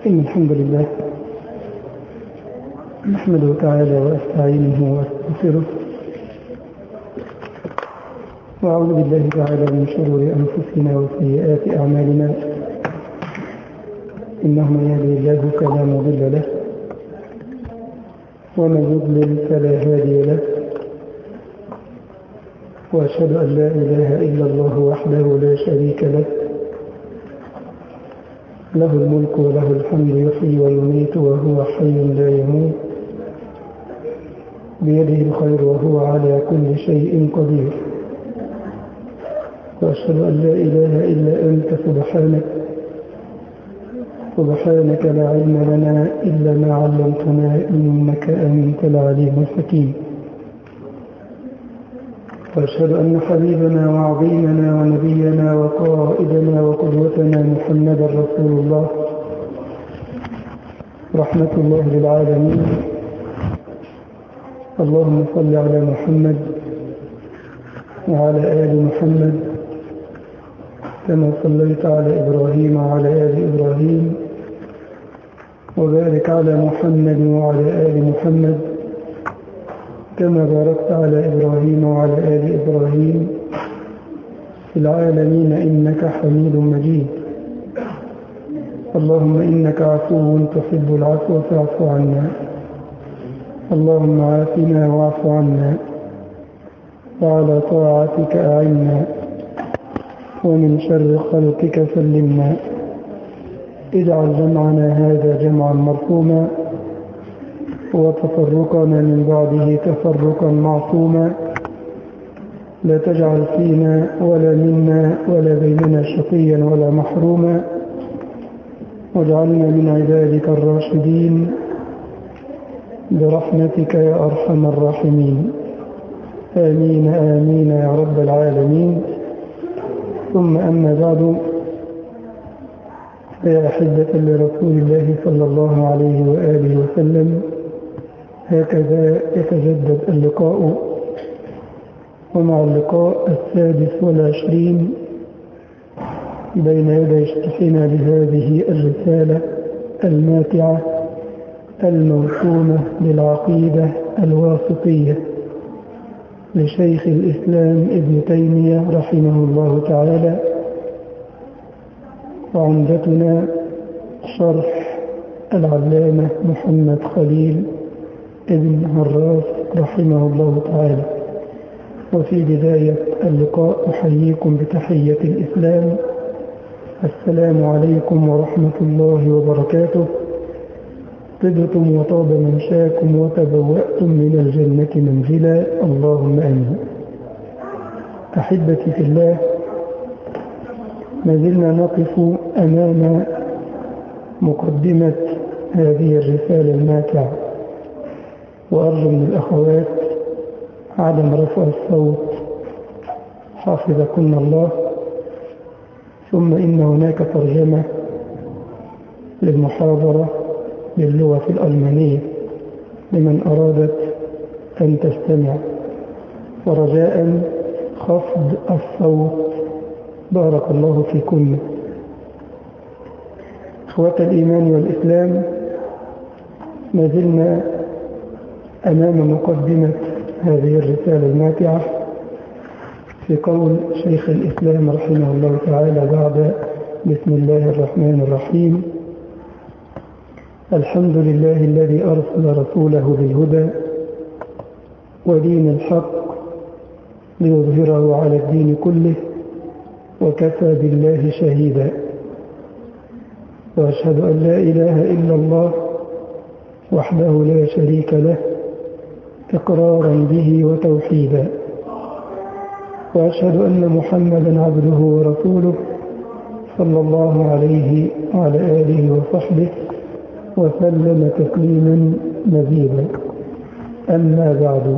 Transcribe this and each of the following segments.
إن الحمد لله نحمده تعالى وأستعينه وأستغفره وأعوذ بالله تعالى من شرور أنفسنا وسيئات أعمالنا. إنه من يهده الله فلا مضل له ومن يضلل فلا هادي له، وأشهد أن لا إله إلا الله وحده لا شريك له، له الملك وله الحمد يحيي ويميت وهو حي لا يموت، بيده الخير وهو على كل شيء قدير. وأشهد أن لا إله إلا أنت سبحانك لا علم لنا إلا ما علمتنا إنك أنت العليم الحكيم. وأشهد أن حبيبنا وعظيمنا ونبينا وقائدنا وقدوتنا محمدا رسول الله، رحمة الله للعالمين. اللهم صل على محمد وعلى آل محمد كما صليت على إبراهيم وعلى آل إبراهيم، وبارك على محمد وعلى آل محمد كما باركت على إبراهيم وعلى آل إبراهيم في العالمين إنك حميد مجيد. اللهم إنك عفو تحب العفو فاعف عنا. اللهم عافنا واعف عنا، وعلى طاعتك أعنا، ومن شر خلقك سلمنا. اجعل جمعنا هذا جمعا مرحوما، وتفرقنا من بعده تفرقا معصوما. لا تجعل فينا ولا منا ولا بيننا شقيا ولا محروما، واجعلنا من عبادك الراشدين برحمتك يا أرحم الراحمين. آمين آمين يا رب العالمين. ثم أما بعد، فيا أحبة لرسول الله صلى الله عليه وآله وسلم، هكذا يتجدد اللقاء، ومع اللقاء 26 بين يدي شرحنا لهذه الرسالة الماتعة الموسومة بالعقيدة الواسطية لشيخ الإسلام ابن تيمية رحمه الله تعالى. وعمدتنا شرح العلامة محمد خليل ابن هراس رحمه الله تعالى. وفي بداية اللقاء أحييكم بتحية الإسلام، السلام عليكم ورحمة الله وبركاته. طبتم وطاب ممشاكم وتبوأتم من الجنة منزلا، اللهم آمين. أحبتي في الله، ما زلنا نقف أمام مقدمة هذه الرسالة الماتعة، وأرجو من الأخوات عدم رفع الصوت حافظكن الله. ثم إن هناك ترجمة للمحاضرة باللغة الألمانية لمن أرادت أن تستمع، ورجاء خفض الصوت بارك الله فيكم. إخوة الإيمان والإسلام، ما زلنا أمام مقدمة هذه الرسالة الماتعة في قول شيخ الإسلام رحمه الله تعالى بعد بسم الله الرحمن الرحيم: الحمد لله الذي أرسل رسوله بالهدى ودين الحق ليظهره على الدين كله، وكفى بالله شهيدا. وأشهد أن لا إله إلا الله وحده لا شريك له إقرارا به وتوحيدا. وأشهد أن محمدا عبده ورسوله صلى الله عليه وعلى آله وصحبه وسلم تسليما مزيدا. أما بعد،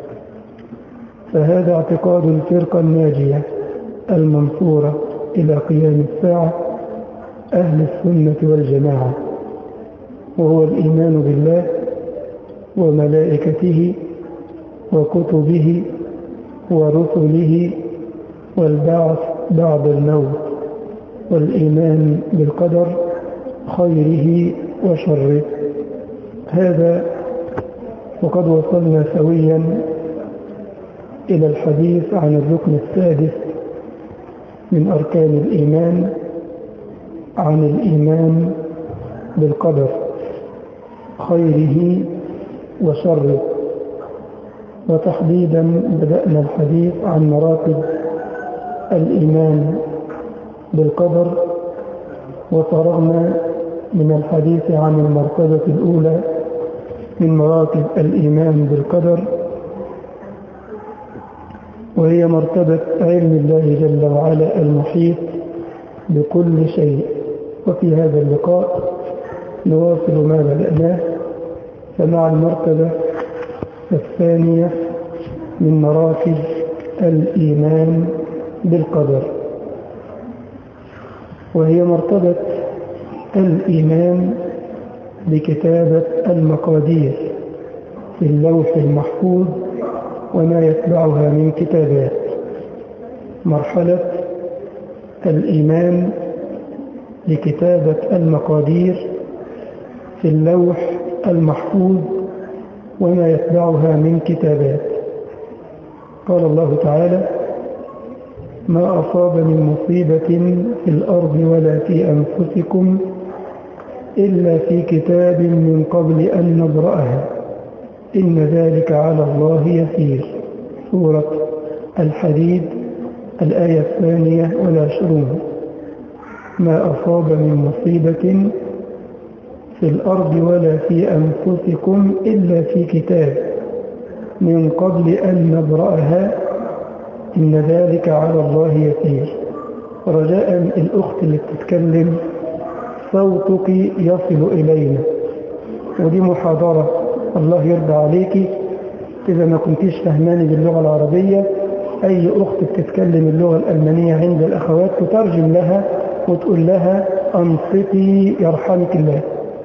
فهذا اعتقاد الفرقة الناجية المنصورة إلى قيام الساعة، أهل السنة والجماعة، وهو الإيمان بالله وملائكته وكتبه ورسله والبعث بعد الموت، والإيمان بالقدر خيره وشره. هذا وقد وصلنا سويا إلى الحديث عن الركن السادس من أركان الإيمان، عن الإيمان بالقدر خيره وشره. وتحديدا بدأنا الحديث عن مراتب الإيمان بالقدر، وفرغنا من الحديث عن المرتبة الأولى من مراتب الإيمان بالقدر، وهي مرتبة علم الله جل وعلا المحيط بكل شيء. وفي هذا اللقاء نواصل ما بدأناه، فمع المرتبة الثانية من مراتب الإيمان بالقدر، وهي مرتبة الإيمان بكتابة المقادير في اللوح المحفوظ وما يتبعها من كتابات. مرحلة الإيمان بكتابة المقادير في اللوح المحفوظ وما يتبعها من كتابات. قال الله تعالى: ما أصاب من مصيبة في الأرض ولا في أنفسكم إلا في كتاب من قبل أن نبرأها إن ذلك على الله يسير. سورة الحديد الآية 22. ما أصاب من مصيبة في الأرض ولا في أنفسكم إلا في كتاب من قبل أن نبرأها إن ذلك على الله يسير. رجاء الأخت اللي بتتكلم صوتك يصل إلينا، ودي محاضرة الله يرضى عليكي. إذا ما كنتيش فهماني باللغة العربية، أي أخت بتتكلم اللغة الألمانية عند الأخوات تترجم لها وتقول لها أنصتي يرحمك الله.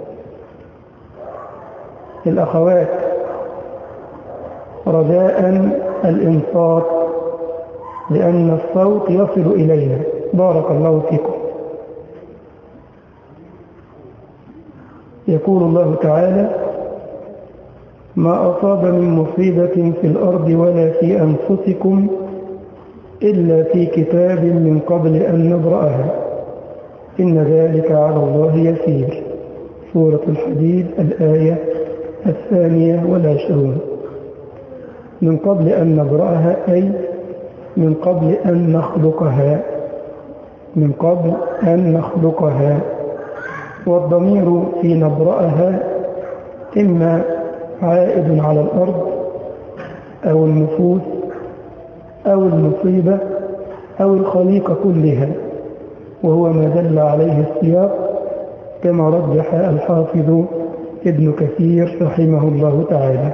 الأخوات رجاء الإنصات لأن الصوت يصل إلينا. بارك الله فيكم. يقول الله تعالى: ما أصاب من مصيبة في الأرض ولا في أنفسكم إلا في كتاب من قبل أن نبرأها إن ذلك على الله يسير. سورة الحديد الآية 22. من قبل أن نبرأها أي من قبل أن نخلقها، من قبل أن نخلقها. والضمير في نبرأها إما عائد على الأرض أو النفوس أو المصيبة أو الخليقة كلها، وهو ما دل عليه السياق كما رجح الحافظ ابن كثير رحمه الله تعالى.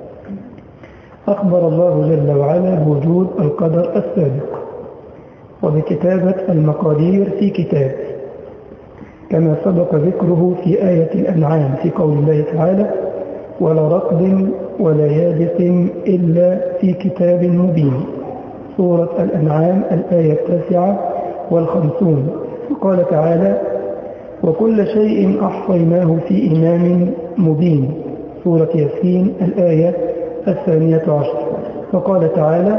أخبر الله جل وعلا بوجود القدر السابق وبكتابة المقادير في كتاب، كما سبق ذكره في آية الأنعام في قول الله تعالى: ولا رطب ولا يابس إلا في كتاب مبين. سورة الأنعام الآية 59. وقال تعالى: وكل شيء أحصيناه في إمام مبين. سورة ياسين الآية 12. وقال تعالى: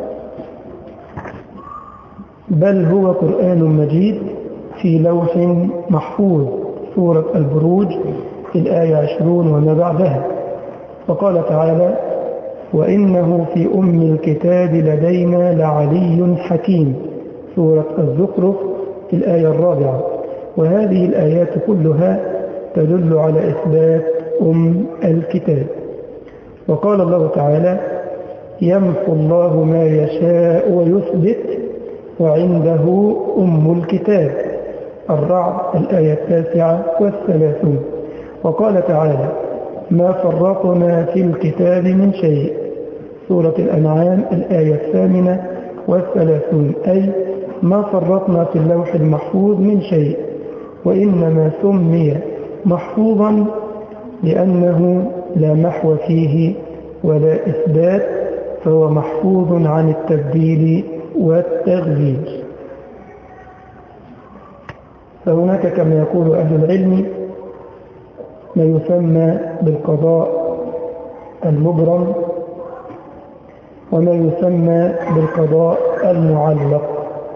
بل هو قرآن مجيد في لوح محفوظ. سورة البروج الآية 20 وما بعدها. وقال تعالى: وإنه في أم الكتاب لدينا لعلي حكيم. سورة الزخرف الآية 4. وهذه الآيات كلها تدل على إثبات أم الكتاب. وقال الله تعالى: يمحو الله ما يشاء ويثبت وعنده أم الكتاب. الرعد الآية 39. وقال تعالى: ما فرطنا في الكتاب من شيء. سورة الأنعام الآية 38. أي ما فرطنا في اللوح المحفوظ من شيء، وإنما سمي محفوظا لأنه لا محو فيه ولا إثبات، فهو محفوظ عن التبديل والتغيير. فهناك كما يقول أهل العلم ما يسمى بالقضاء المبرم وما يسمى بالقضاء المعلق.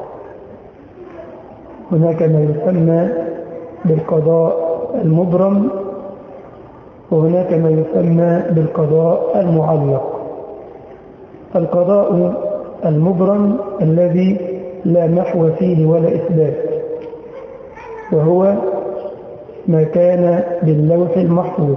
هناك ما يسمى بالقضاء المبرم وهناك ما يسمى بالقضاء المعلق. القضاء المبرم الذي لا محو فيه ولا إثبات، وهو ما كان باللوح المحفوظ.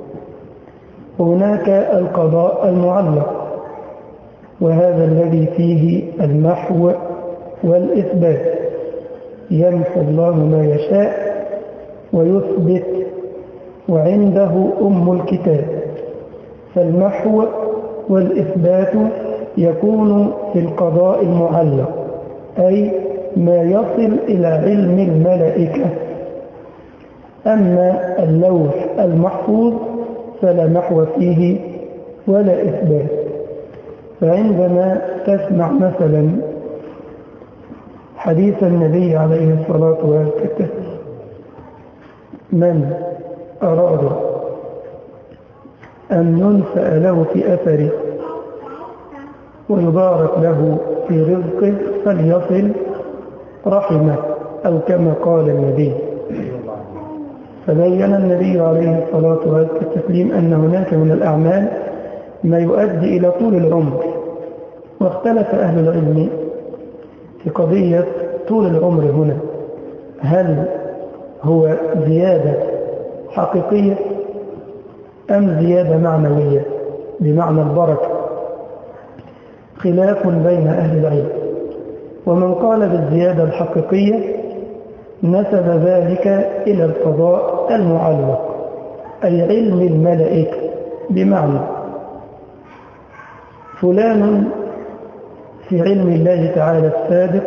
هناك القضاء المعلق، وهذا الذي فيه المحو والإثبات، يمحو الله ما يشاء ويثبت، وعنده أم الكتاب. فالمحو والإثبات يكون في القضاء المعلق، أي ما يصل إلى علم الملائكة. أما اللوح المحفوظ فلا محو فيه ولا إثبات. فعندما تسمع مثلا حديث النبي عليه الصلاة والسلام من أراد أن ينسأ له في أثره ويبارك له في رزقه فليصل رحمه، أو كما قال النبي. فبين النبي عليه الصلاة والسلام أن هناك من الأعمال ما يؤدي إلى طول العمر. واختلف أهل العلم في قضية طول العمر هنا، هل هو زيادة حقيقية أم زيادة معنوية بمعنى البركة؟ خلاف بين أهل العلم. ومن قال بالزيادة الحقيقية نسب ذلك إلى القضاء المعلق، أي علم الملائكة، بمعنى فلان في علم الله تعالى السابق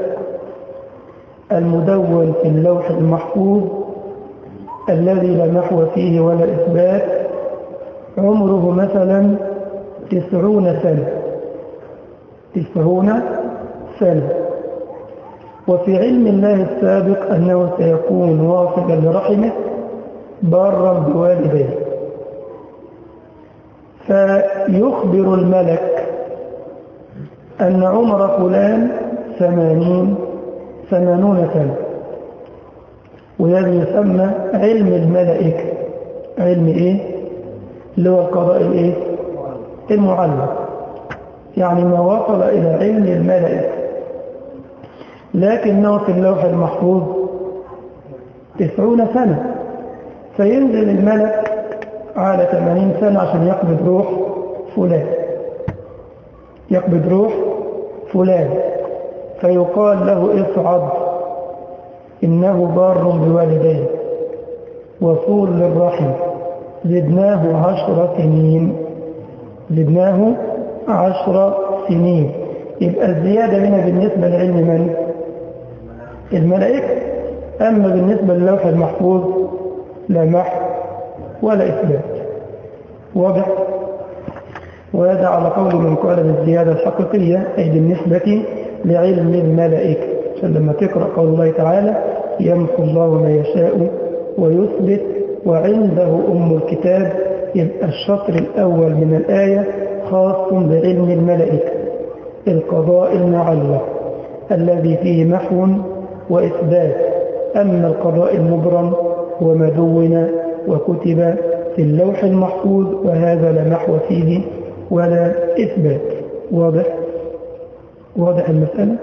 المدون في اللوح المحفوظ الذي لا محو فيه ولا إثبات، عمره مثلا 90 سنة، 90 سنة. وفي علم الله السابق أنه سيكون واصلا لرحمه بارا بوالديه، فيخبر الملك أن عمر فلان 80 سنة، وهذا يسمى علم الملائكة. علم إيه؟ اللي هو القضاء الإيه؟ المعلق، يعني ما وصل إلى علم الملائكة، لكنه في اللوح المحفوظ 90 سنة. فينزل الملك على 80 سنة عشان يقبض روح فلان، يقبض روح فلان، فيقال له اصعد إنه بار بوالديه وصول للرحم، زدناه 10 سنين، زدناه 10 سنين. يبقى الزيادة هنا بالنسبة لعلم من؟ الملائكة. أما بالنسبة للوح المحفوظ لا محو ولا إثبات. واضح؟ وهذا على قول من قال بالزيادة الحقيقية، أي بالنسبة لعلم الملائكة. عشان لما تقرأ قول الله تعالى يمحو الله ما يشاء ويثبت وعنده أم الكتاب، يبقى الشطر الأول من الآية خاص بعلم الملائكة، القضاء المعلق الذي فيه محو وإثبات. أما القضاء المبرم وما دون وكتب في اللوح المحفوظ، وهذا لا محو فيه ولا إثبات. واضح؟ واضح المسألة؟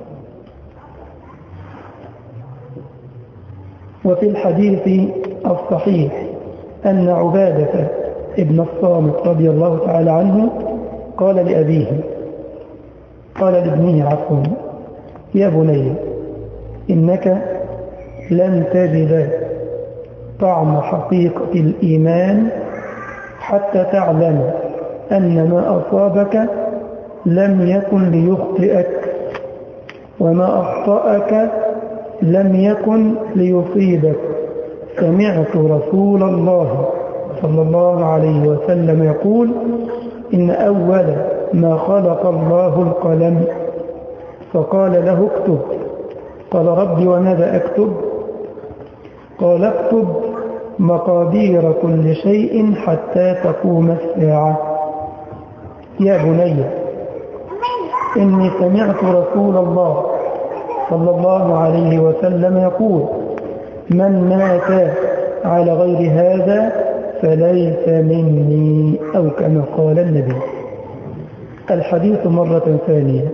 وفي الحديث الصحيح أن عبادة ابن الصامت رضي الله تعالى عنه قال لأبيه، قال لابنه عفوا: يا بني إنك لن تجد طعم حقيقة الإيمان حتى تعلم أن ما أصابك لم يكن ليخطئك، وما أخطأك لم يكن ليصيبك. سمعت رسول الله صلى الله عليه وسلم يقول: إن أول ما خلق الله القلم، فقال له اكتب. قال: ربي وماذا أكتب؟ قال اكتب مقادير كل شيء حتى تقوم الساعة. يا بني إني سمعت رسول الله صلى الله عليه وسلم يقول من مات على غير هذا فليس مني، أو كما قال النبي. الحديث مرة ثانية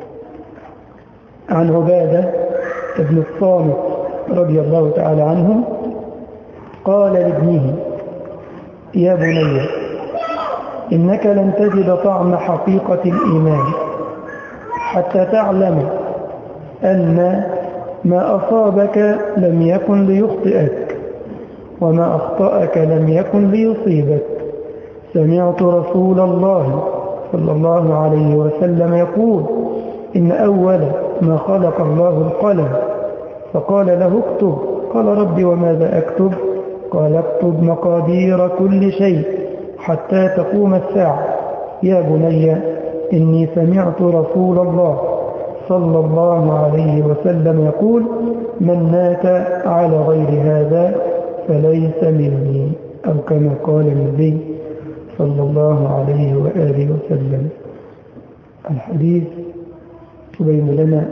عن عبادة بن الصامت رضي الله تعالى عنه قال لابنه يا بني إنك لن تجد طعم حقيقة الإيمان حتى تعلم أن ما أصابك لم يكن ليخطئك وما أخطأك لم يكن ليصيبك. سمعت رسول الله صلى الله عليه وسلم يقول إن أول ما خلق الله القلم فقال له اكتب. قال ربي وماذا أكتب؟ قال اكتب مقادير كل شيء حتى تقوم الساعة. يا بني إني سمعت رسول الله صلى الله عليه وسلم يقول من مات على غير هذا فليس مني، أو كما قال النبي صلى الله عليه وآله وسلم. الحديث يبين لنا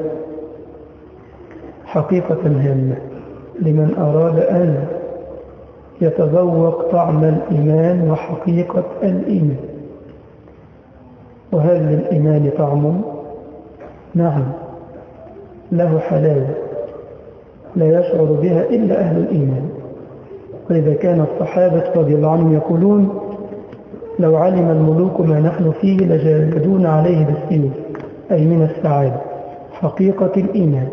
حقيقة هامة لمن أراد أن يتذوق طعم الإيمان وحقيقة الإيمان. وهل للإيمان طعم؟ نعم، له حلاوة لا يشعر بها إلا أهل الإيمان. وإذا كان الصحابة رضي الله عنهم يقولون لو علم الملوك ما نحن فيه لجادون عليه بالسيوف، أي من السعادة. حقيقة الإيمان،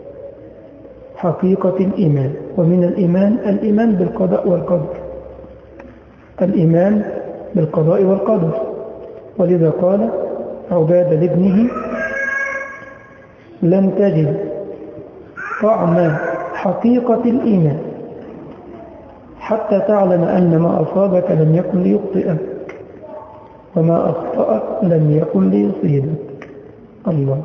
حقيقة الإيمان. ومن الإيمان بالقضاء والقدر، الإيمان بالقضاء والقدر. ولذا قال عبادة لابنه لن تجد طعم حقيقة الإيمان حتى تعلم أن ما أصابك لم يكن ليخطئك وما أخطأك لم يكن ليصيبك. الله.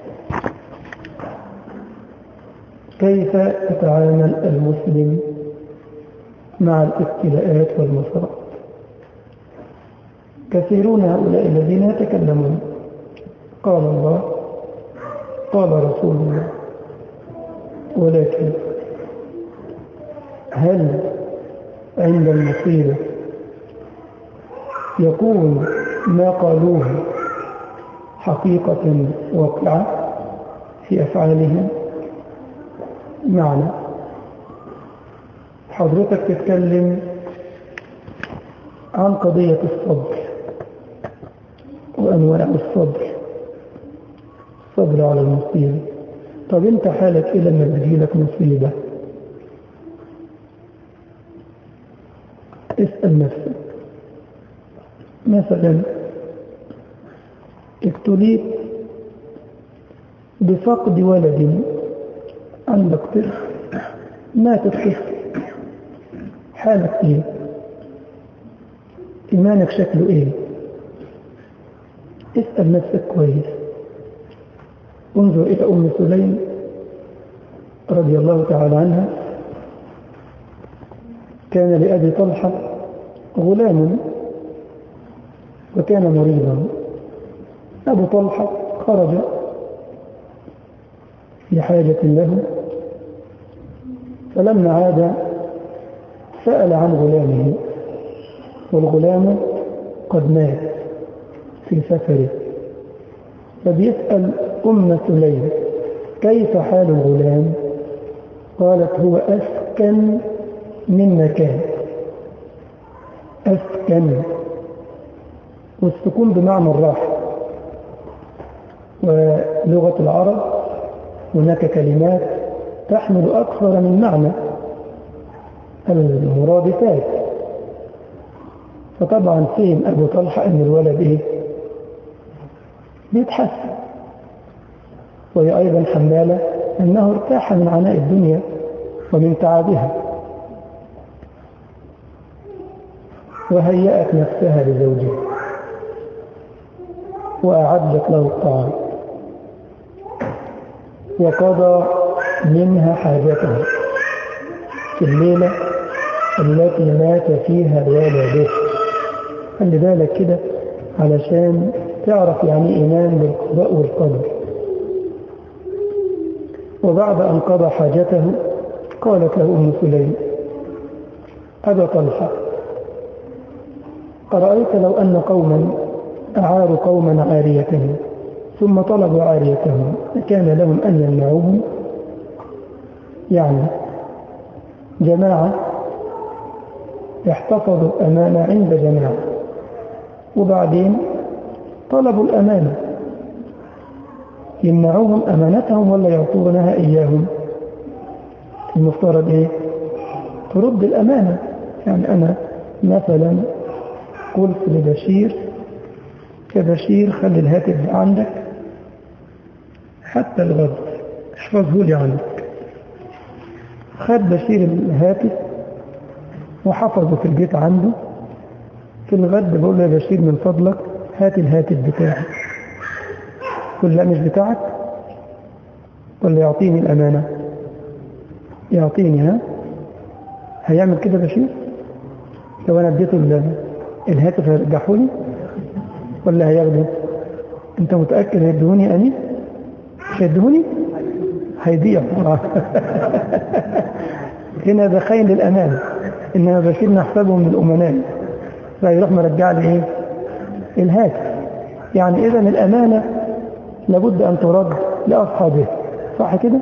كيف يتعامل المسلم مع الابتلاءات والمصائب؟ كثيرون هؤلاء الذين يتكلمون قال الله قال رسول الله، ولكن هل عند المصيبة يكون ما قالوه حقيقة واقعة في أفعالهم؟ معنى حضرتك تتكلم عن قضية الصبر وأنواع الصبر على المصيبة. طب انت حالك ايه لما بتجيلك مصيبة؟ اسأل نفسك. مثلا ابتليت بفقد ولد، عندك طفل مات الطفل، حالك ايه؟ ايمانك شكله ايه؟ اسأل نفسك كويس. انظر إلى أم سليم رضي الله تعالى عنها. كان لأبي طلحة غلام وكان مريضا. أبو طلحة خرج لحاجة له، فلما عاد سأل عن غلامه، والغلام قد مات في سفره. فبيسأل أم سليم كيف حال الغلام؟ قالت هو أسكن من مكان. أسكن، والسكون بمعنى الراحة. ولغة العرب هناك كلمات تحمل أكثر من معنى المرادفات. فطبعا فهم أبو طلحة أن الولد إيه؟ بيتحسن، وهي أيضا حمالة أنه ارتاح من عناء الدنيا ومن تعبها، وهيأت نفسها لزوجها وأعدت له الطعام وقضى منها حاجته. في الليلة التي مات فيها والده. خلي بالك كده علشان تعرف يعني إيمان بالقضاء والقدر. وبعد أن قضى حاجته قالت له أم سليم: أبا طلحة، أرأيت لو أن قوما أعاروا قوما عاريتهم ثم طلبوا عاريتهم كان لهم أن يمنعوهم؟ يعني جماعة احتفظوا الأمانة عند جماعة وبعدين طلبوا الأمانة، يمنعوهم أمانتهم ولا يعطونها إياهم؟ المفترض إيه؟ ترد الأمانة. يعني أنا مثلا قلت لبشير: يا بشير خلي الهاتف عندك حتى الغد، احفظه لي عندك. خد بشير الهاتف وحفظه في البيت عنده. في الغد بقول له: يا بشير من فضلك هات الهاتف بتاعي. قل: لا مش بتاعك. ولا يعطيني الأمانة؟ يعطيني. ها هيعمل كده بشير؟ لو أنا اديته الهاتف هيرجحه لي ولا هياخده؟ انت متأكد هيدهوني أمين؟ مش هيدهوني؟ هيضيع. هنا ده خاين للأمانة. إنما بشير نحسبه من الأمناء، فيروح مرجع لي إيه؟ الهاتف. يعني إذا الأمانة لابد أن ترد لأصحابه، صح كده؟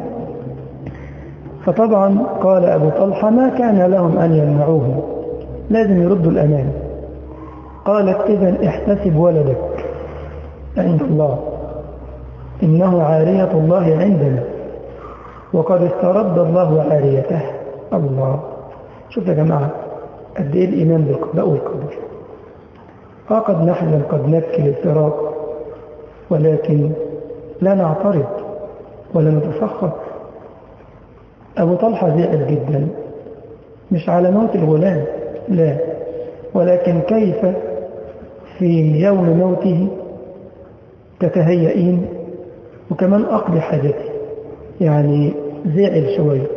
فطبعا قال أبو طلحة: ما كان لهم أن يمنعوهم، لازم يردوا الأمانة. قالت: إذن احتسب ولدك عند الله، إنه عارية الله عندنا وقد استرد الله عاريته. الله، شوف يا جماعة قد إيه الإيمان بالقضاء والقدر. قد نحزن قد نبكي للفراق، ولكن لا نعترض ولا نتسخط. أبو طلحة زعل جدا، مش على موت الغلام لا، ولكن كيف في يوم موته تتهيئين وكمان أقضي حاجتي. يعني زعل شوية.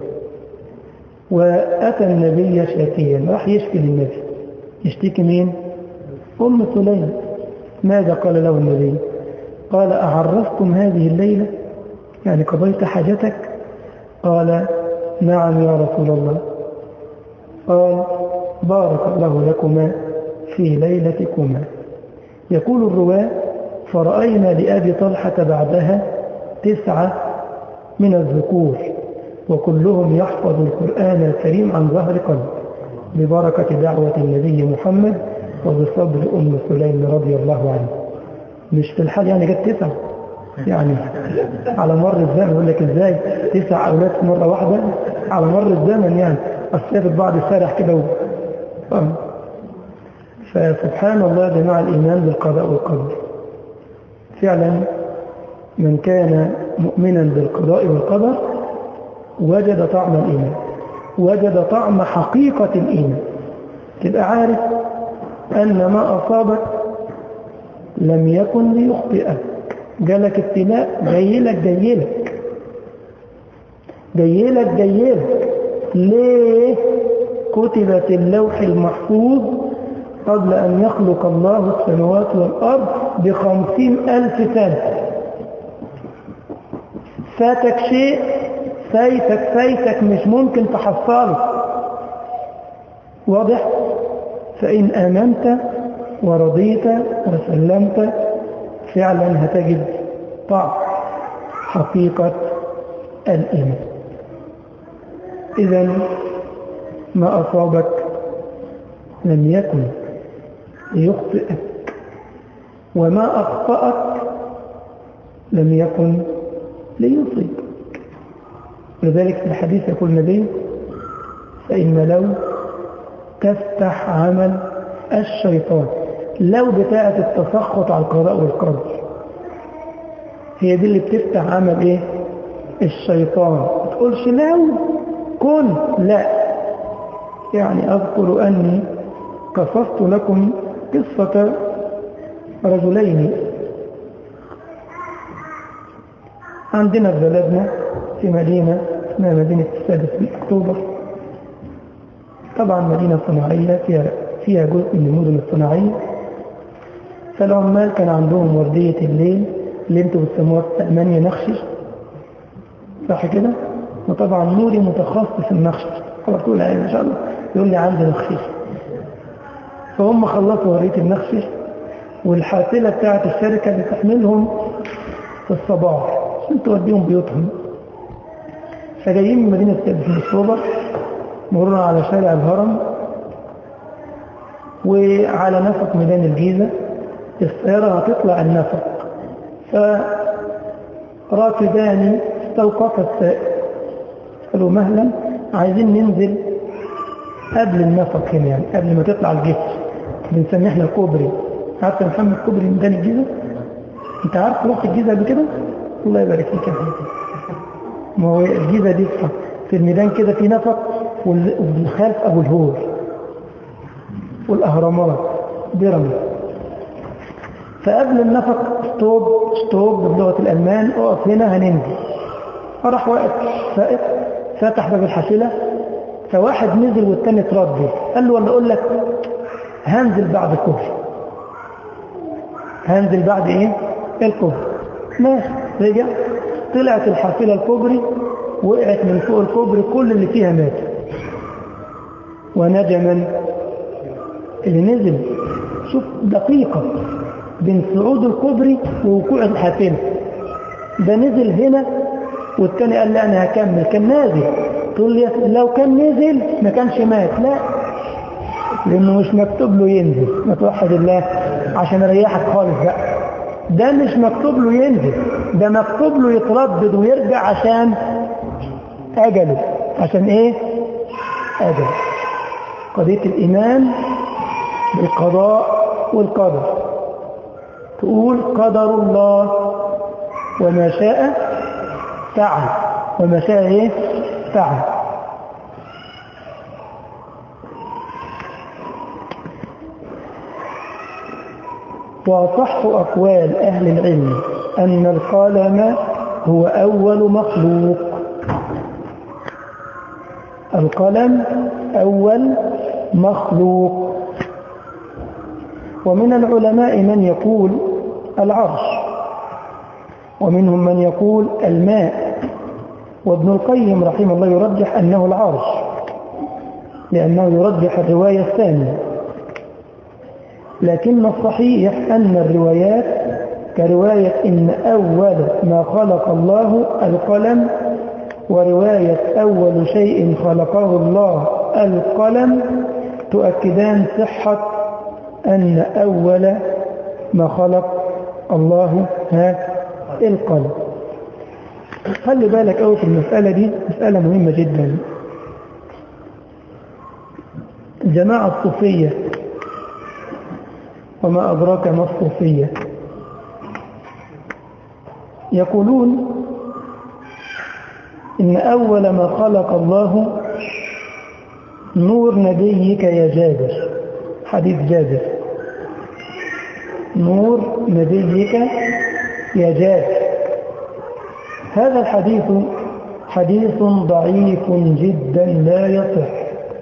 وأتى النبي شاكيا، راح يشكي للنبي. يشتكي مين؟ أم سليم. ماذا قال له النبي؟ قال: أعرفتم هذه الليلة؟ يعني قضيت حاجتك؟ قال: نعم يا رسول الله. قال: بارك الله لكما في ليلتكما. يقول الرواة: فرأينا لأبي طلحة بعدها 9 من الذكور وكلهم يحفظ القرآن الكريم عن ظهر قلب ببركة دعوة النبي محمد وبصبر أم سليم رضي الله عنه. مش في الحال يعني جت 9 يعني على مر الزمن. يقول لك ازاي 9 أولاد في مرة واحدة على مر الزمن؟ يعني أصيبت بعض السارح كده فسبحان الله يا جماعة الإيمان بالقضاء والقدر. فعلا من كان مؤمنا بالقضاء والقدر وجد طعم الإيمان، وجد طعم حقيقة الإيمان. تبقى عارف أن ما أصابك لم يكن ليخطئك. جالك ابتلاء جايلك ليه؟ كتبت اللوح المحفوظ قبل أن يخلق الله السماوات والأرض ب50,000 سنة. فاتك شيء، فايتك مش ممكن تحصله. واضح؟ فإن آمنت ورضيت وسلمت فعلا هتجد طعم حقيقة الإيمان. إذن ما أصابك لم يكن ليخطئك، وما أخطأك لم يكن ليصيبك. لذلك في الحديث يقول النبي: فإن لو تفتح عمل الشيطان. لو بتاعة التسخط على القضاء والقدر هي دي اللي بتفتح عمل ايه؟ الشيطان. ما تقولش لو كن، لا. يعني أذكر أني قصصت لكم قصة رجلين عندنا في بلدنا في مدينة اسمها مدينة 6 أكتوبر. طبعا مدينة صناعية فيها جزء من المدن الصناعية. فالعمال كان عندهم وردية الليل اللي انتوا بتسموها في ألمانيا نخشش، صح كده؟ وطبعا نوري متخصص النخشش، خلاص تقول ان شاء الله يقول لي عندي نخشش. فهم خلصوا وردية النخشش، والحافلة بتاعت الشركة بتحملهم في الصباح عشان توديهم بيوتهم. فجايين من مدينة 6 أكتوبر، مرورا على شارع الهرم وعلى نفق ميدان الجيزة. السيارة هتطلع النفق، فراكبان استوقف السائق قالوا مهلا، عايزين ننزل قبل النفق هنا، يعني قبل ما تطلع الجسر، بنسميه احنا الكوبري. عارف يا محمد كوبري ميدان الجيزة؟ انت عارف رحت الجيزة قبل كده؟ الله يبارك فيك يا حبيبي. ما هو الجيزة دي في الميدان كده في نفق، والخلف ابو الهول والاهرامات بيراميد. فقبل النفق ستوب بلغة الألمان، اقف هنا هننزل. فراح واقف سائق فتح باب الحافلة، فواحد نزل والتاني اتردد، قال له ولا اقول لك هنزل بعد الكوبري. هنزل بعد ايه؟ الكوبري. ماشي. رجع طلعت الحافلة الكوبري، وقعت من فوق الكوبري، كل اللي فيها مات. ونجا من اللي نزل. شوف دقيقة بين صعود الكوبري ووقوع الحافلة. ده نزل هنا والتاني قال لي انا هكمل، كان نازل. تقول لي لو كان نزل ما كانش مات. لا، لانه مش مكتوب له ينزل. ما توحد الله عشان اريحك خالص بقى. ده مش مكتوب له ينزل، ده مكتوب له يتردد ويرجع عشان اجله. عشان ايه؟ اجله. قضية الايمان بالقضاء والقدر. تقول قدر الله وما شاء فعل، وما شاء ايه؟ فعل. وأصح أقوال أهل العلم أن القلم هو أول مخلوق. القلم أول مخلوق. ومن العلماء من يقول العرش، ومنهم من يقول الماء، وابن القيم رحمه الله يرجح أنه العرش، لأنه يرجح الرواية الثانية. لكن الصحيح أن الروايات كرواية إن أول ما خلق الله القلم، ورواية أول شيء خلقه الله القلم، تؤكدان صحة أن أول ما خلق الله القلم. خلي بالك أول في المسألة دي، مسألة مهمة جدا. الجماعة الصوفية، وما أدراك ما الصوفية، يقولون إن أول ما خلق الله نور نبيك يا جابر. حديث جابر، نور نبيك يا جابر. هذا الحديث حديث ضعيف جدا لا يصح.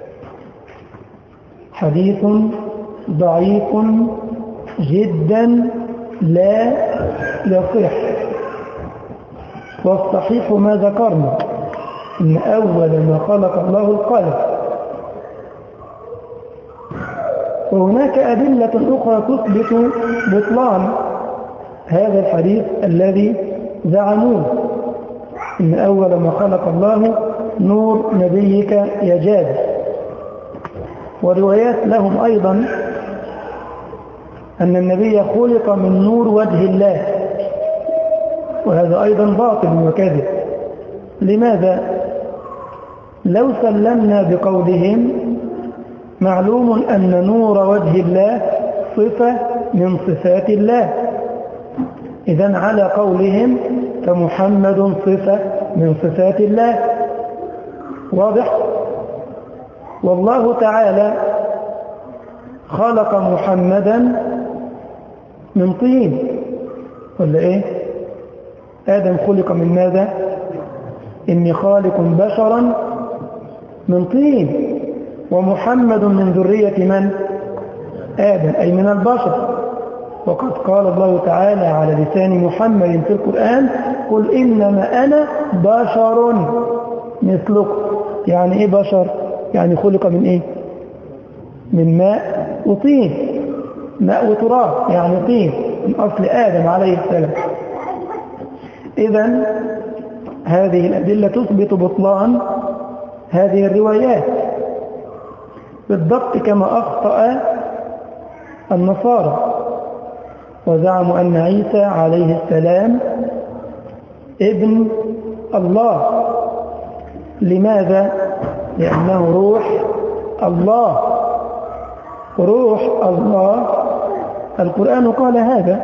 حديث ضعيف جدا لا يصح. والصحيح ما ذكرنا، إن أول ما خلق الله القلم. وهناك أدلة أخرى تثبت بطلان هذا الحديث الذي زعموه، إن أول ما خلق الله نور نبيك يا جابر. وروايات لهم أيضا أن النبي خلق من نور وجه الله، وهذا أيضا باطل وكذب. لماذا؟ لو سلمنا بقولهم، معلوم أن نور وجه الله صفة من صفات الله، إذن على قولهم فمحمد صفة من صفات الله. واضح؟ والله تعالى خلق محمدا من طين، ولا إيه؟ آدم خلق من ماذا؟ إني خالق بشرا من طين. ومحمد من ذرية من؟ آدم، أي من البشر. وقد قال الله تعالى على لسان محمد في القرآن: قل إنما أنا بشر مثلكم. يعني إيه بشر؟ يعني خلق من إيه؟ من ماء وطين، ماء وتراب، يعني طين، من أصل آدم عليه السلام. إذن هذه الأدلة تثبت بطلان هذه الروايات بالضبط كما أخطأ النصارى وزعموا أن عيسى عليه السلام ابن الله. لماذا؟ لأنه روح الله. روح الله، القرآن قال هذا،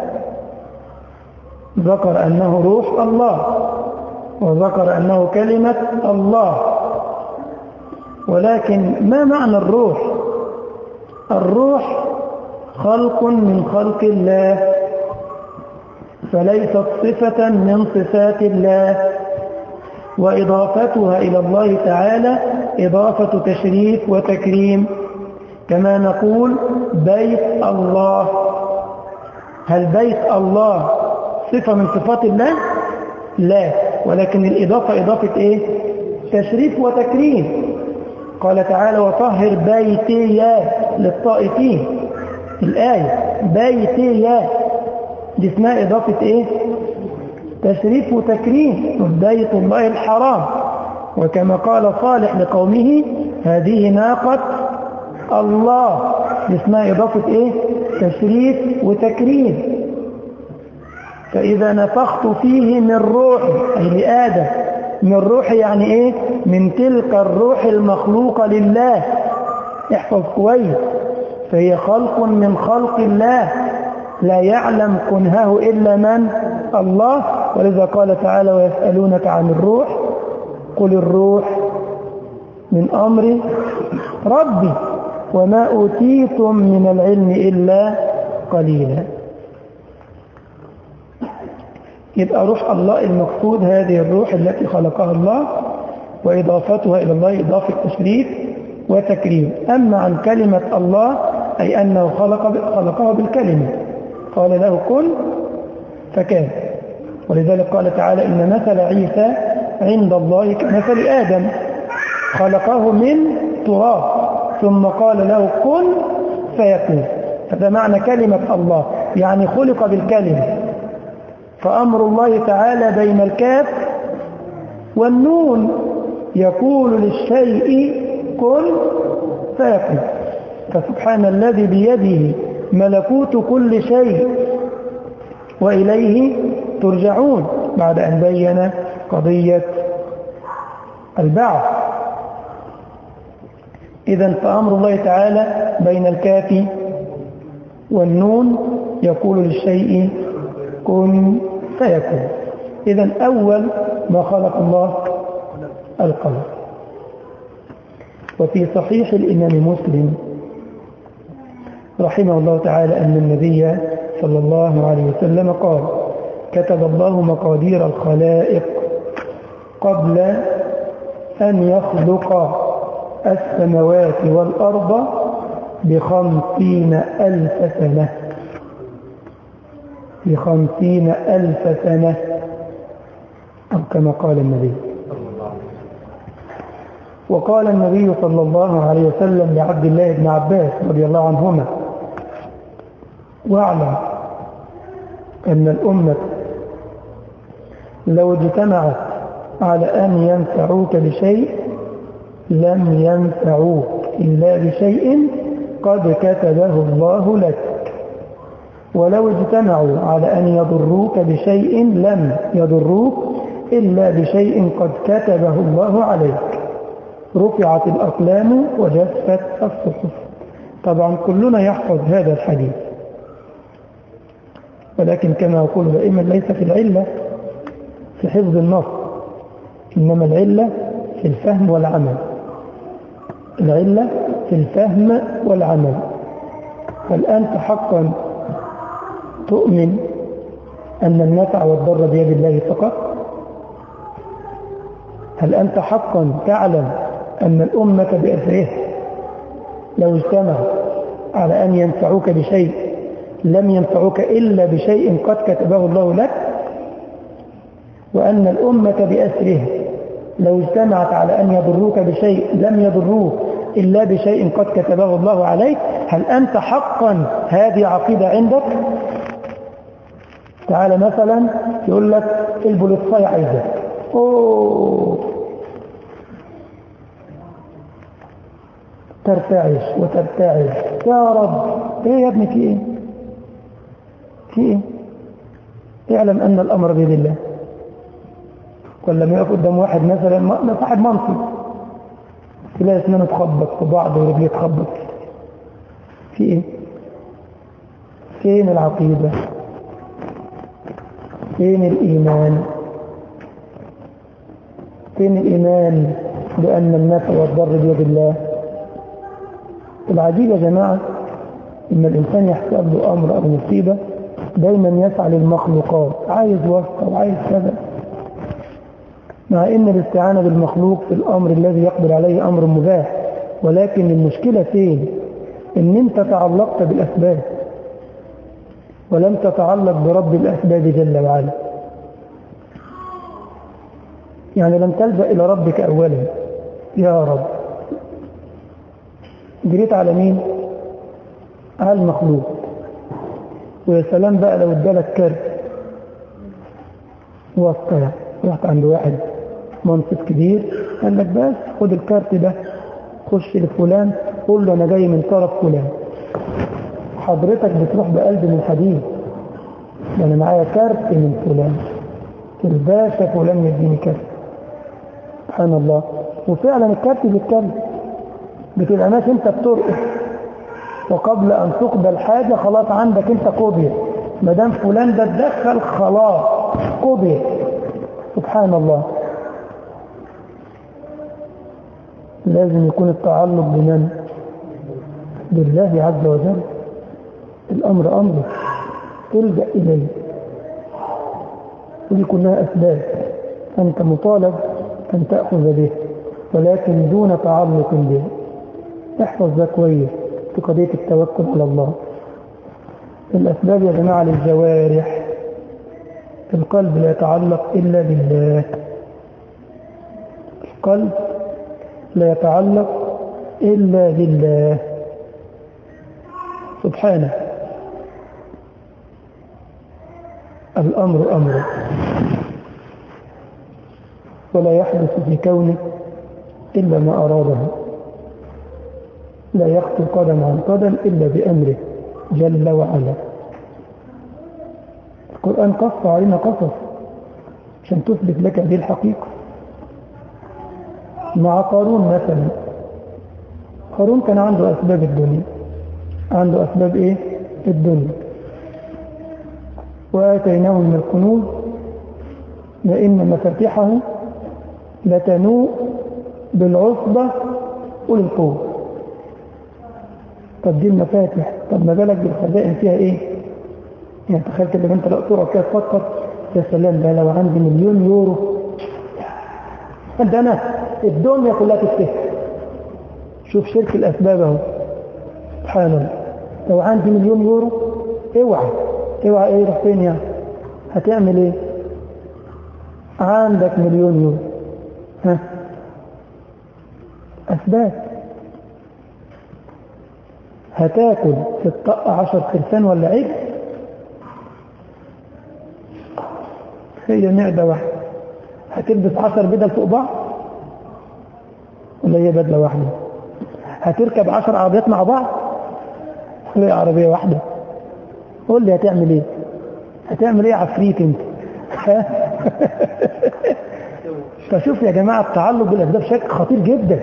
ذكر أنه روح الله وذكر أنه كلمة الله. ولكن ما معنى الروح؟ الروح خلق من خلق الله، فليست صفة من صفات الله، وإضافتها إلى الله تعالى إضافة تشريف وتكريم، كما نقول بيت الله. هل بيت الله صفة من صفات الله؟ لا، ولكن الإضافة إضافة إيه؟ تشريف وتكريم. قال تعالى: وطهر بيتي للطائفين. الآية بيتي دي اسمها إضافة إيه؟ تشريف وتكريم، بيت الله الحرام. وكما قال صالح لقومه: هذه ناقة الله، دي اسمها إضافة إيه؟ تشريف وتكريم. فإذا نفخت فيه من روحي، أي لآدم، من روحي يعني إيه؟ من تلك الروح المخلوقة لله. احفظ كويس، فهي خلق من خلق الله، لا يعلم كنهه إلا من؟ الله. ولذا قال تعالى: ويسألونك عن الروح قل الروح من أمر ربي وما أوتيتم من العلم إلا قليلا. يبقى روح الله المقصود هذه الروح التي خلقها الله، وإضافتها إلى الله إضافة تشريف وتكريم. أما عن كلمة الله أي أنه خلقها بالكلمة، قال له كن فكان. ولذلك قال تعالى: إن مثل عيسى عند الله كمثل آدم، خلقه من تراب ثم قال له كن فيكون. هذا معنى كلمة الله، يعني خلق بالكلمة. فأمر الله تعالى بين الكاف والنون، يقول للشيء كن فيكون. فسبحان الذي بيده ملكوت كل شيء وإليه ترجعون، بعد أن بين قضية البعث. إذن فأمر الله تعالى بين الكاف والنون، يقول للشيء كن فيكون. إذن أول ما خلق الله القلم. وفي صحيح الإمام مسلم رحمه الله تعالى أن النبي صلى الله عليه وسلم قال: كتب الله مقادير الخلائق قبل أن يخلق السماوات والأرض ب50,000 سنة. ب50,000 سنة، أو كما قال النبي. وقال النبي صلى الله عليه وسلم لعبد الله بن عباس رضي الله عنهما: واعلم أن الأمة لو اجتمعت على أن ينفعوك بشيء لم ينفعوك إلا بشيء قد كتبه الله لك، ولو اجتمعوا على أن يضروك بشيء لم يضروك إلا بشيء قد كتبه الله عليك. رفعت الأقلام وجفت الصحف. طبعا كلنا يحفظ هذا الحديث، ولكن كما يقول دائما ليس في العلة في حفظ النص، إنما العلة في الفهم والعمل. العلة في الفهم والعمل. هل أنت حقا تؤمن أن النفع والضر بيد الله فقط؟ هل أنت حقا تعلم أن الأمة بأسرها لو اجتمعوا على أن ينفعوك بشيء لم ينفعوك إلا بشيء قد كتبه الله لك، وأن الأمة بأسرها لو اجتمعت على أن يضروك بشيء لم يضروك إلا بشيء قد كتبه الله عليك، هل أنت حقا هذه عقيدة عندك؟ تعالى مثلا يقول لك البوليساي عايزك، ترتعش وترتعش، يا رب ايه يا ابني في ايه؟ في ايه؟ اعلم ان الامر بيد الله. ولما يقف قدام واحد مثلا صاحب منصب تلاقي اسنانه تخبط في بعض ورجليه تخبط، في ايه؟ فين العقيدة؟ فين الإيمان؟ فين الإيمان بأن النفع والضر بيد الله؟ العجيب يا جماعة إن الإنسان يحصل له أمر أو مصيبة دايما يسعى للمخلوقات، عايز واسطة وعايز كذا، مع إن الاستعانة بالمخلوق في الأمر الذي يقدر عليه أمر مباح. ولكن المشكلة فين؟ إن أنت تعلقت بالأسباب ولم تتعلق برب الأسباب جل وعلا. يعني لم تلجأ إلى ربك أولا، يا رب جريت على مين؟ على المخلوق. ويا سلام بقى لو ادالك كارت واسطة، رحت عند واحد منصب كبير قال لك بس خد الكارت ده خش لفلان قول له أنا جاي من طرف فلان، حضرتك بتروح بقلب من حديد، أنا معايا كارت من فلان، الباشا فلان يديني كارت. سبحان الله. وفعلا الكارت بيتكلم، بتبقى ماشي انت بترقص وقبل ان تقبل حاجة خلاص عندك انت قضية، مدام فلان ده اتدخل خلاص قضية. سبحان الله. لازم يكون التعلق بمن؟ بالله عز وجل. الامر امره تلجأ اليه، ودي كلها اسباب انت مطالب ان تأخذ به ولكن دون تعلق به. احفظ ده كويس في قضية التوكل على الله. الأسباب يا جماعة للجوارح، القلب لا يتعلق إلا بالله، القلب لا يتعلق إلا بالله سبحانه. الأمر أمره ولا يحدث في كونه إلا ما أراده، لا يخطو قدم عن قدم إلا بأمره جل وعلا. القرآن قص علينا قصص عشان تثبت لك هذه الحقيقة. مع قارون مثلا، قارون كان عنده أسباب الدنيا، عنده أسباب إيه؟ الدنيا. وآتيناه من الكنوز وإن مفاتيحه لتنوء بالعصبة أولي القوة. طب دي المفاتح، طب ما بالك بالخزائن فيها ايه؟ يعني تخيل كده انت لو تقعد كده تفكر يا سلام ده لو عندي 1,000,000 يورو ده انا الدنيا كلها تفتح. شوف شرك الاسباب اهو. سبحان الله. لو عندي 1,000,000 يورو اوعى ايه راح فين يعني؟ هتعمل ايه؟ عندك 1,000,000 يورو، ها اسباب. هتاكل في الطاقة 10 خرفان ولا عيد؟ هي معدة واحدة. هتلبس 10 بدل فوق بعض ولا هي بدلة واحدة؟ هتركب 10 عربيات مع بعض ولا هي عربية واحدة؟ قول لي هتعمل ايه؟ هتعمل ايه عفريت انت؟ فشوف يا جماعة التعلق بالأسباب شيء خطير جدا،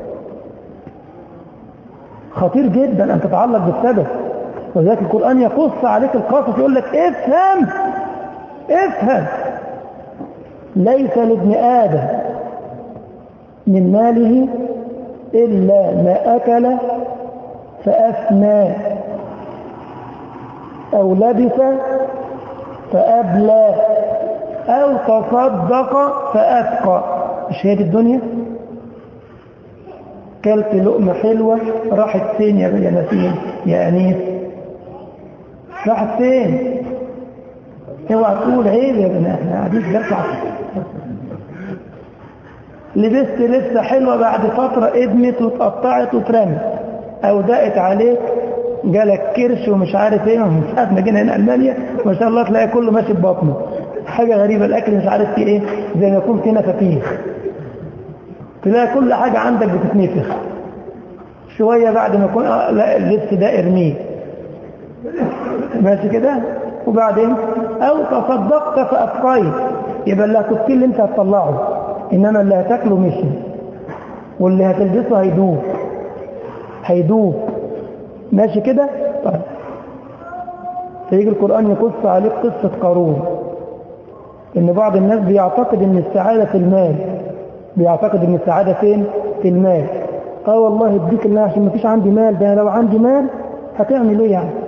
خطير جدا أن تتعلق بالسبب. وذلك القرآن يقص عليك القصص يقول لك افهم ليس لابن آدم من ماله إلا ما أكل فأفنى أو لبس فأبلى أو تصدق فأتقى. مش هي دي الدنيا؟ كلت لقمة حلوة راحت فين يا نسيم يا أنيس؟ راحت فين؟ اوعى تقول عيب يا ابني، احنا قاعدين في درس لبست لبسة حلوة بعد فترة ادمت واتقطعت واترمت او ضاقت عليك، جالك كرش ومش عارف ايه. من ساعة ما جينا هنا ألمانيا ما شاء الله تلاقي كله ماشي ببطنه، حاجة غريبة، الأكل مش عارف فيه ايه، زي ما يكون فينا فتيخ، تلاقي كل حاجة عندك بتتنفخ شوية بعد ما يكون لا اللبس ده ارميه ماشي كده. وبعدين او تصدقت فأبقيت، يبقى اللي هتبكي اللي انت هتطلعه، انما اللي هتاكله مشي واللي هتلبسه هيدوب ماشي كده. طيب فيجي القرآن يقص عليك قصة قارون، ان بعض الناس بيعتقد ان السعادة في المال، بيعتقد ان السعادة فين؟ في المال. والله اديك الله عشان ما فيش عندي مال، ده لو عندي مال هتعمل ايه يعني؟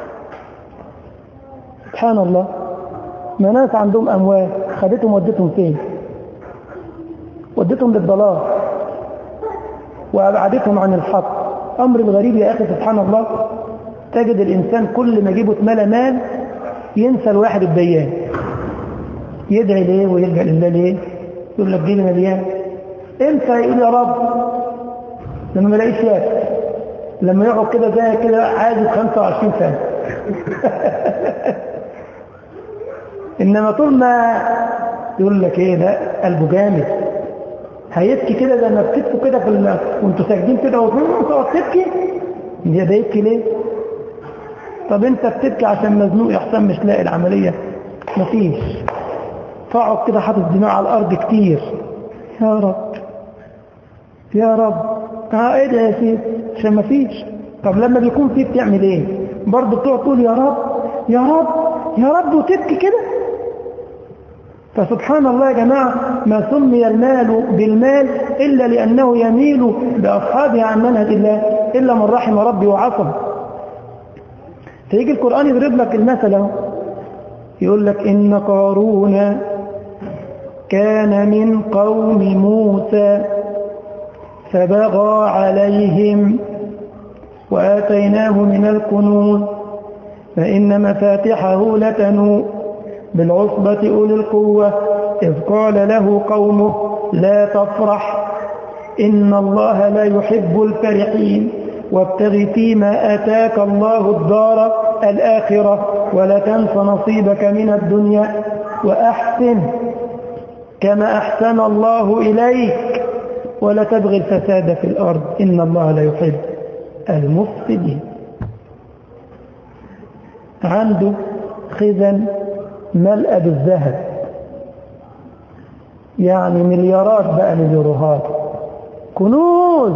سبحان الله، ما ناس عندهم اموال خدتهم ودتهم فين؟ ودتهم للضلال وابعدتهم عن الحق. امر الغريب يا اخي سبحان الله، تجد الانسان كل ما يجيبه اتملى مال ينسى الواحد الديان، يدعي ليه ويلجأ لله ليه؟ يقول لك جيلي مليان، امتى يقول يا رب؟ لما ما يلاقيش ياكل، لما يقعد كده زي كده عاجز 25 سنة انما طول ما يقول لك ايه ده قلبه جامد، هيبكي كده زي ما بتبكوا كده وانتوا ساجدين كده وتقعد تبكي، ده يبكي ليه؟ طب انت بتبكي عشان مزنوق يا حسام مش لاقي العملية؟ مفيش، فاقعد كده حاطط دماغ على الارض كتير، يا رب يا رب ادعي يا سيدي عشان مفيش. طب لما بيكون فيه بتعمل ايه؟ برضه بتقعد تقول يا رب يا رب يا رب وتبكي كده. فسبحان الله يا جماعة، ما سمي المال بالمال إلا لأنه يميل بأصحابه عن منهج الله إلا من رحم ربي وعصم. فيجي القرآن يضرب لك المثل، يقول لك إن قارون كان من قوم موسى فبغى عليهم وآتيناه من الكنوز فإن مفاتحه لتنوء بالعصبة أولي القوة إذ قال له قومه لا تفرح إن الله لا يحب الفرحين وابتغ فيما آتاك الله الدار الآخرة ولا تنس نصيبك من الدنيا وأحسن كما أحسن الله إليك ولا تبغي الفساد في الأرض إن الله لا يحب المفسدين. عنده خزن ملأ بالذهب، يعني مليارات بقى مليارات كنوز.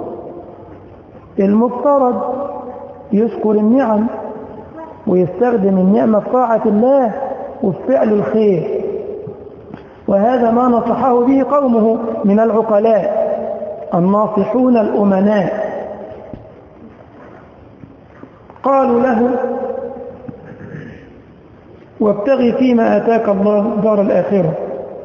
المفترض يشكر النعم ويستخدم النعمة في طاعة الله وفي فعل الخير، وهذا ما نصحه به قومه من العقلاء الناصحون الأمناء. قالوا له وابتغي فيما آتاك الله دار الآخرة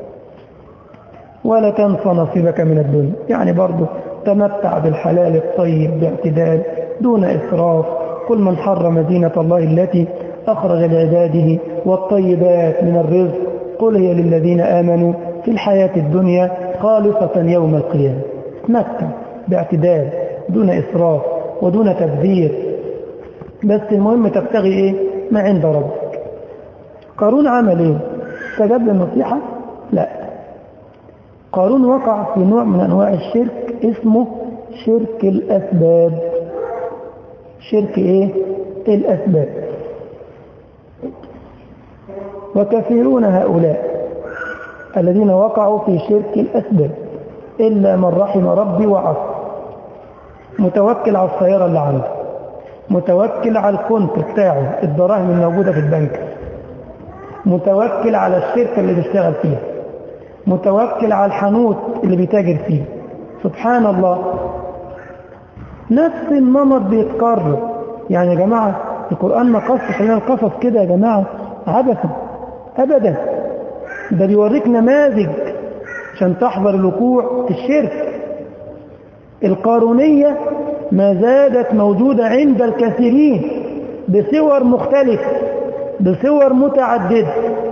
ولا تنس نصيبك من الدنيا، يعني برضه تمتع بالحلال الطيب باعتدال دون إسراف. كل من حرم زينة الله التي أخرج لعباده والطيبات من الرزق قل هي للذين آمنوا في الحياة الدنيا خالصة يوم القيامة. تمتع باعتدال دون إسراف ودون تبذير، بس المهم تبتغي إيه؟ ما عند ربك. قارون عمل إيه؟ استجاب للنصيحة؟ لا، قارون وقع في نوع من أنواع الشرك اسمه شرك الأسباب. شرك إيه؟ الأسباب. وكثيرون هؤلاء الذين وقعوا في شرك الأسباب إلا من رحم ربي وعصى. متوكل على السيارة اللي عنده، متوكل على الكونت بتاعه الدراهم الموجودة في البنك، متوكل على الشركة اللي بيشتغل فيها، متوكل على الحانوت اللي بيتاجر فيه. سبحان الله، نفس النمط بيتكرر. يعني يا جماعة القرآن ما قصص لنا القصص كده يا جماعة عبثا أبدا، ده بيوريك نماذج عشان تحذر الوقوع في الشرك. القارونية ما زالت موجودة عند الكثيرين بصور مختلفة، بصور متعددة.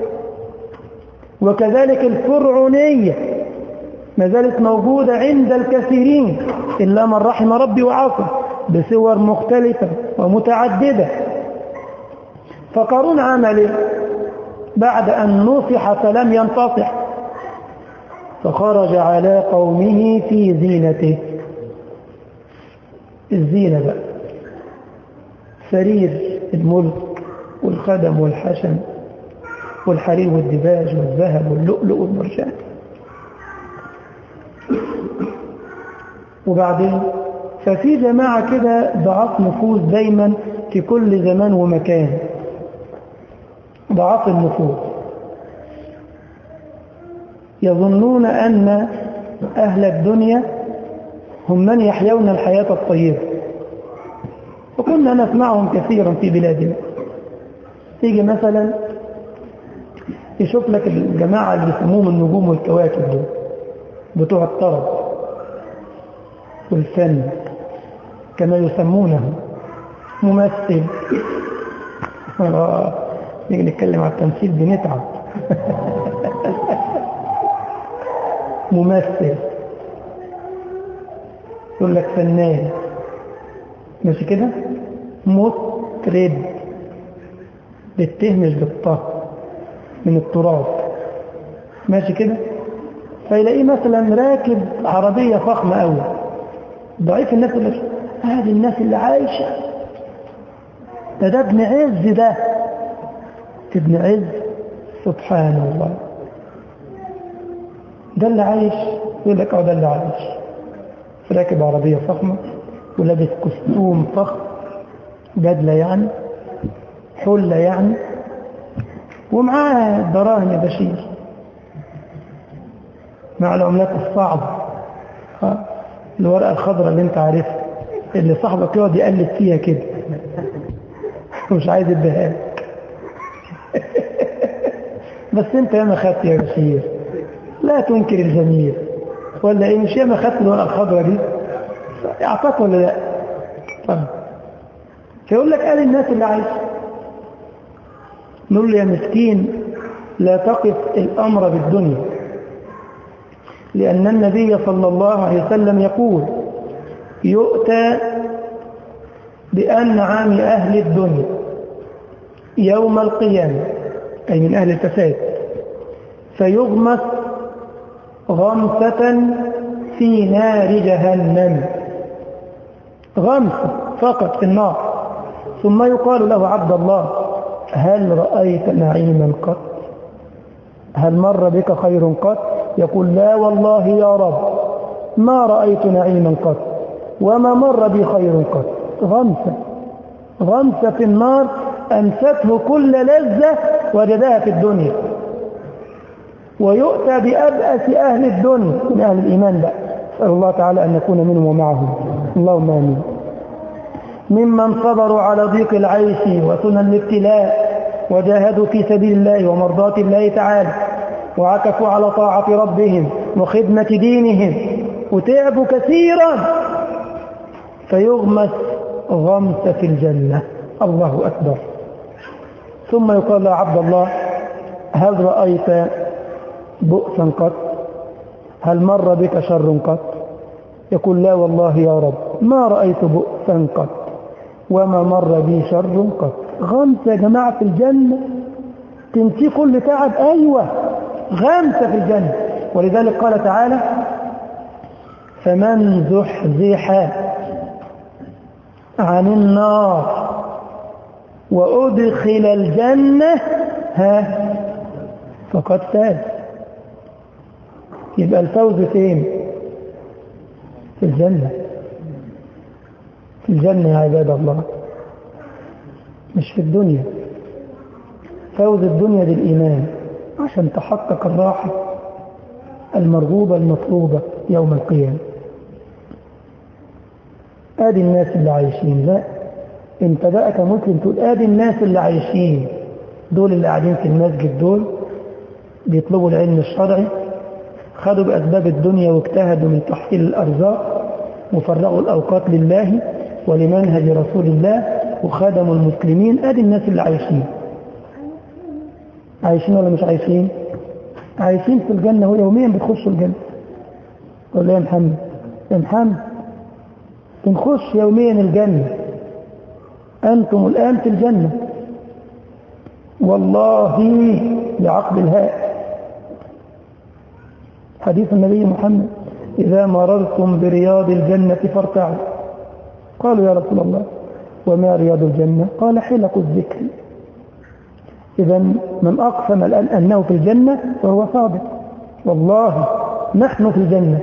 وكذلك الفرعونية ما زالت موجودة عند الكثيرين إلا من رحم ربي وعصى، بصور مختلفة ومتعددة. فقارون عمل بعد أن نصح فلم ينتصح، فخرج على قومه في زينته. الزينة بقى سرير الملك والخدم والحشم والحرير والدباج والذهب واللؤلؤ والمرجان. وبعدين ففي جماعة كده ضعاف نفوذ دايما في كل زمان ومكان، ضعاف النفوذ، يظنون أن أهل الدنيا هم من يحيون الحياة الطيبة. وكنا نسمعهم كثيرا في بلادنا. تيجي مثلا يشوف لك الجماعة اللي يسموهم النجوم والكواكب دول بتوع الطرب والفن كما يسمونه، ممثل. نيجي نتكلم على التمثيل بنتعب. ممثل، يقول لك فنان، مش كده؟ مطرب بالته مش بالطه، من التراب، ماشي كده؟ فيلاقيه مثلا راكب عربية فخمة قوي، ضعيف الناس يقول لك هذه الناس اللي عايشة، ده ابن عز، ده ابن عز، سبحان الله، ده اللي عايش. يقول لك ده اللي عايش، راكب عربية فخمة ولابس كستوم فخم، بدلة يعني، حلة يعني، ومعاه دراهم يا بشير، مع العملات الصعبة، الورقة الخضراء اللي انت عارفها، اللي صاحبك يقعد يقلب فيها كده مش عايز يديها لك. بس انت ياما خدت يا بشير، لا تنكر الجميل، ولا ايه؟ مش ياما خدت الورقة الخضراء دي، اعطاك ولا لا؟ طيب فيقول لك قال الناس اللي عايش. نقول له يا مسكين لا تقف الأمر بالدنيا، لأن النبي صلى الله عليه وسلم يقول يؤتى بأنعام أهل الدنيا يوم القيامة، أي من أهل الفساد، فيغمس غمسة في نار جهنم، غمسة فقط في النار. ثم يقال له عبد الله هل رأيت نعيما قط؟ هل مر بك خير قط؟ يقول لا والله يا رب ما رأيت نعيما قط وما مر بي خير قط. غمسة، غمسة في النار أنسته كل لذة وجدها في الدنيا. ويؤتى بأبأس أهل الدنيا من أهل الإيمان بقى، أسأل الله تعالى أن نكون منهم ومعهم، اللهم آمين، ممن صبروا على ضيق العيش وسنن الابتلاء وجاهدوا في سبيل الله ومرضاة الله تعالى وعكفوا على طاعة ربهم وخدمة دينهم وتعبوا كثيرا، فيغمس غمسة في الجنة. الله أكبر. ثم يقال له عبد الله هل رأيت بؤسا قط؟ هل مر بك شر قط؟ يقول لا والله يا رب ما رأيت بؤسا قط وما مر بي شر قط. غمسة يا جماعة في الجنة تنسي كل تعب. أيوة غمسة في الجنة. ولذلك قال تعالى فمن زحزح عن النار وأدخل الجنة فقد فاز. يبقى الفوز فين؟ في الجنة، في الجنة يا عباد الله، مش في الدنيا. فوز الدنيا بالإيمان عشان تحقق الراحة المرغوبة المطلوبة يوم القيامة. آدي الناس اللي عايشين. لا، انت بقى كمسلم تقول آدي الناس اللي عايشين، دول اللي قاعدين في المسجد، دول بيطلبوا العلم الشرعي، خدوا بأسباب الدنيا واجتهدوا من تحصيل الأرزاق وفرغوا الأوقات لله ولمنهج رسول الله وخدموا المسلمين. ادي الناس اللي عايشين ولا مش عايشين؟ عايشين في الجنة، ويوميا بتخشوا الجنة. قول يا محمد، يا محمد بنخش يوميا الجنة، أنتم الآن في الجنة والله بعقد الهاء. حديث النبي محمد: إذا مررتم برياض الجنة فارتعوا. قالوا يا رسول الله وما رياض الجنة؟ قال حلق الذكر. إذا من أقسم الآن أنه في الجنة فهو صادق. والله نحن في الجنة.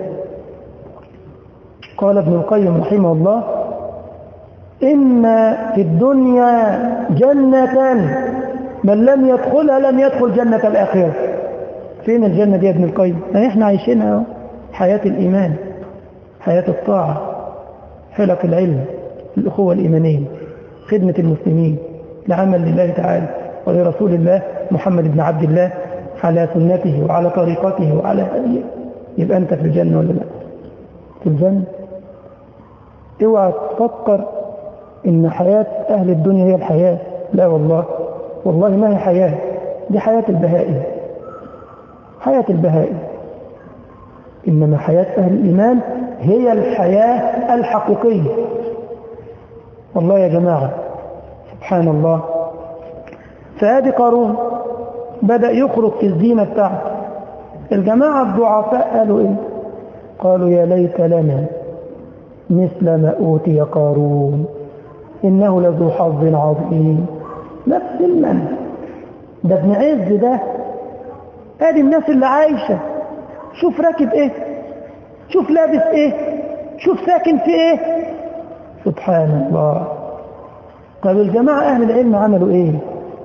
قال ابن القيم رحمه الله: إن في الدنيا جنة من لم يدخلها لم يدخل جنة الآخرة. فين الجنة دي يا ابن القيم؟ احنا عايشينها حياة الإيمان، حياة الطاعة، حلق العلم، الأخوة الإيمانية، خدمة المسلمين، العمل لله تعالى ولرسول الله محمد بن عبد الله على سنته وعلى طريقته وعلى هديه. يبقى أنت في الجنة ولا لا؟ في الجنة. اوعى تفكر إن حياة أهل الدنيا هي الحياة. لا والله، والله ما هي حياة، دي حياة البهائم، حياة البهائم. إنما حياة أهل الإيمان هي الحياة الحقيقية. والله يا جماعة سبحان الله. فهذه قارون بدأ يخرج في الزينة بتاعته. الجماعة الضعفاء قالوا إيه؟ قالوا يا ليت لنا مثل ما أوتي قارون إنه لذو حظ عظيم. نفس المنهج ده ابن عز ده. ادي الناس اللي عايشة، شوف راكب ايه، شوف لابس ايه، شوف ساكن في ايه. سبحان الله. طب الجماعة اهل العلم عملوا ايه؟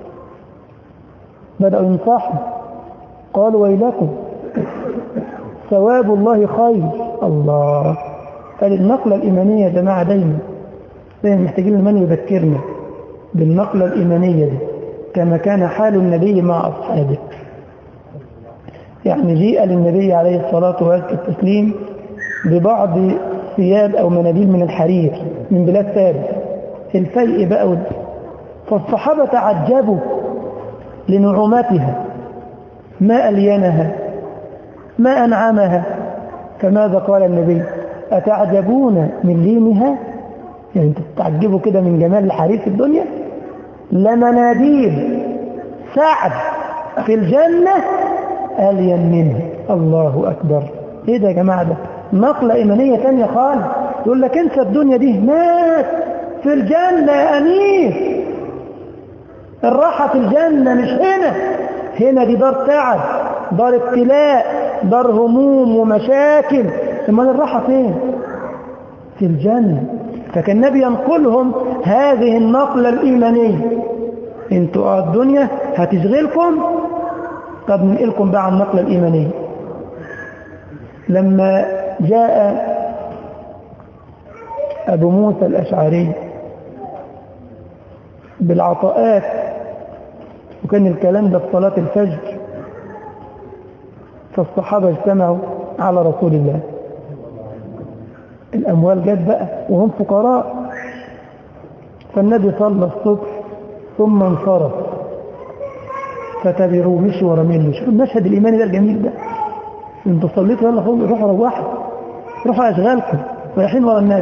بدأوا ينصحوا، قالوا ويلكم ثواب الله خير. الله. النقلة الإيمانية يا جماعة دايما محتاجين من يذكرنا بالنقلة الإيمانية دي، كما كان حال النبي مع أصحابه. يعني جيء للنبي عليه الصلاة والتسليم ببعض ثياب أو مناديل من الحرير من بلاد ثابت، الفيء بقى. فالصحابة تعجبوا لنعومتها، ما ألينها، ما أنعمها. فماذا قال النبي؟ أتعجبون من لينها؟ يعني تتعجبوا كده من جمال الحرير في الدنيا؟ لمناديل سعد في الجنة ألين منه. الله أكبر. إيه ده يا جماعة؟ ده نقلة إيمانية تانية خالص. يقول لك انسى الدنيا دي، مات في الجنة يا أمير. الراحة في الجنة مش هنا. هنا دي دار تعب، دار ابتلاء، دار هموم ومشاكل. امال الراحة فين؟ في الجنة. فكان النبي ينقلهم هذه النقلة الإيمانية. انتوا الدنيا هتشغلكم، طب ننقلكم بقى عن النقلة الإيمانية. لما جاء أبو موسى الأشعري بالعطاءات، وكان الكلام ده في صلاة الفجر، فالصحابة اجتمعوا على رسول الله. الأموال جت بقى وهم فقراء. فالنبي صلى الصبح ثم انصرف فتبعوه، مشي ورا منه. شوف المشهد الإيماني ده الجميل ده. انتوا صليتوا، يلا روحوا روحوا روحوا أشغالكم، رايحين ورا النبي.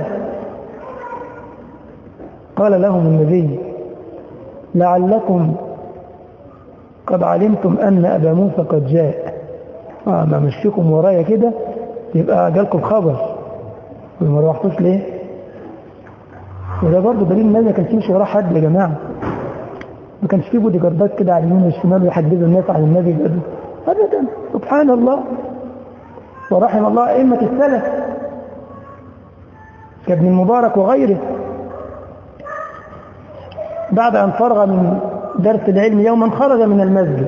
قال لهم النبي لعلكم قد علمتم أن أبا موسى قد جاء. ما مشيكم ورايا كده يبقى جالكم خبر، وما روحتوش ليه؟ وده برضه دليل النبي ما كانش يمشي وراه حد يا جماعة. ما كانش فيه بودي جاردات كده على اليمين والشمال ويحجزوا الناس عن النبي أبدا. سبحان الله. ورحم الله أئمة السلف كابن المبارك وغيره. بعد أن فرغ من درس العلم يوما خرج من المسجد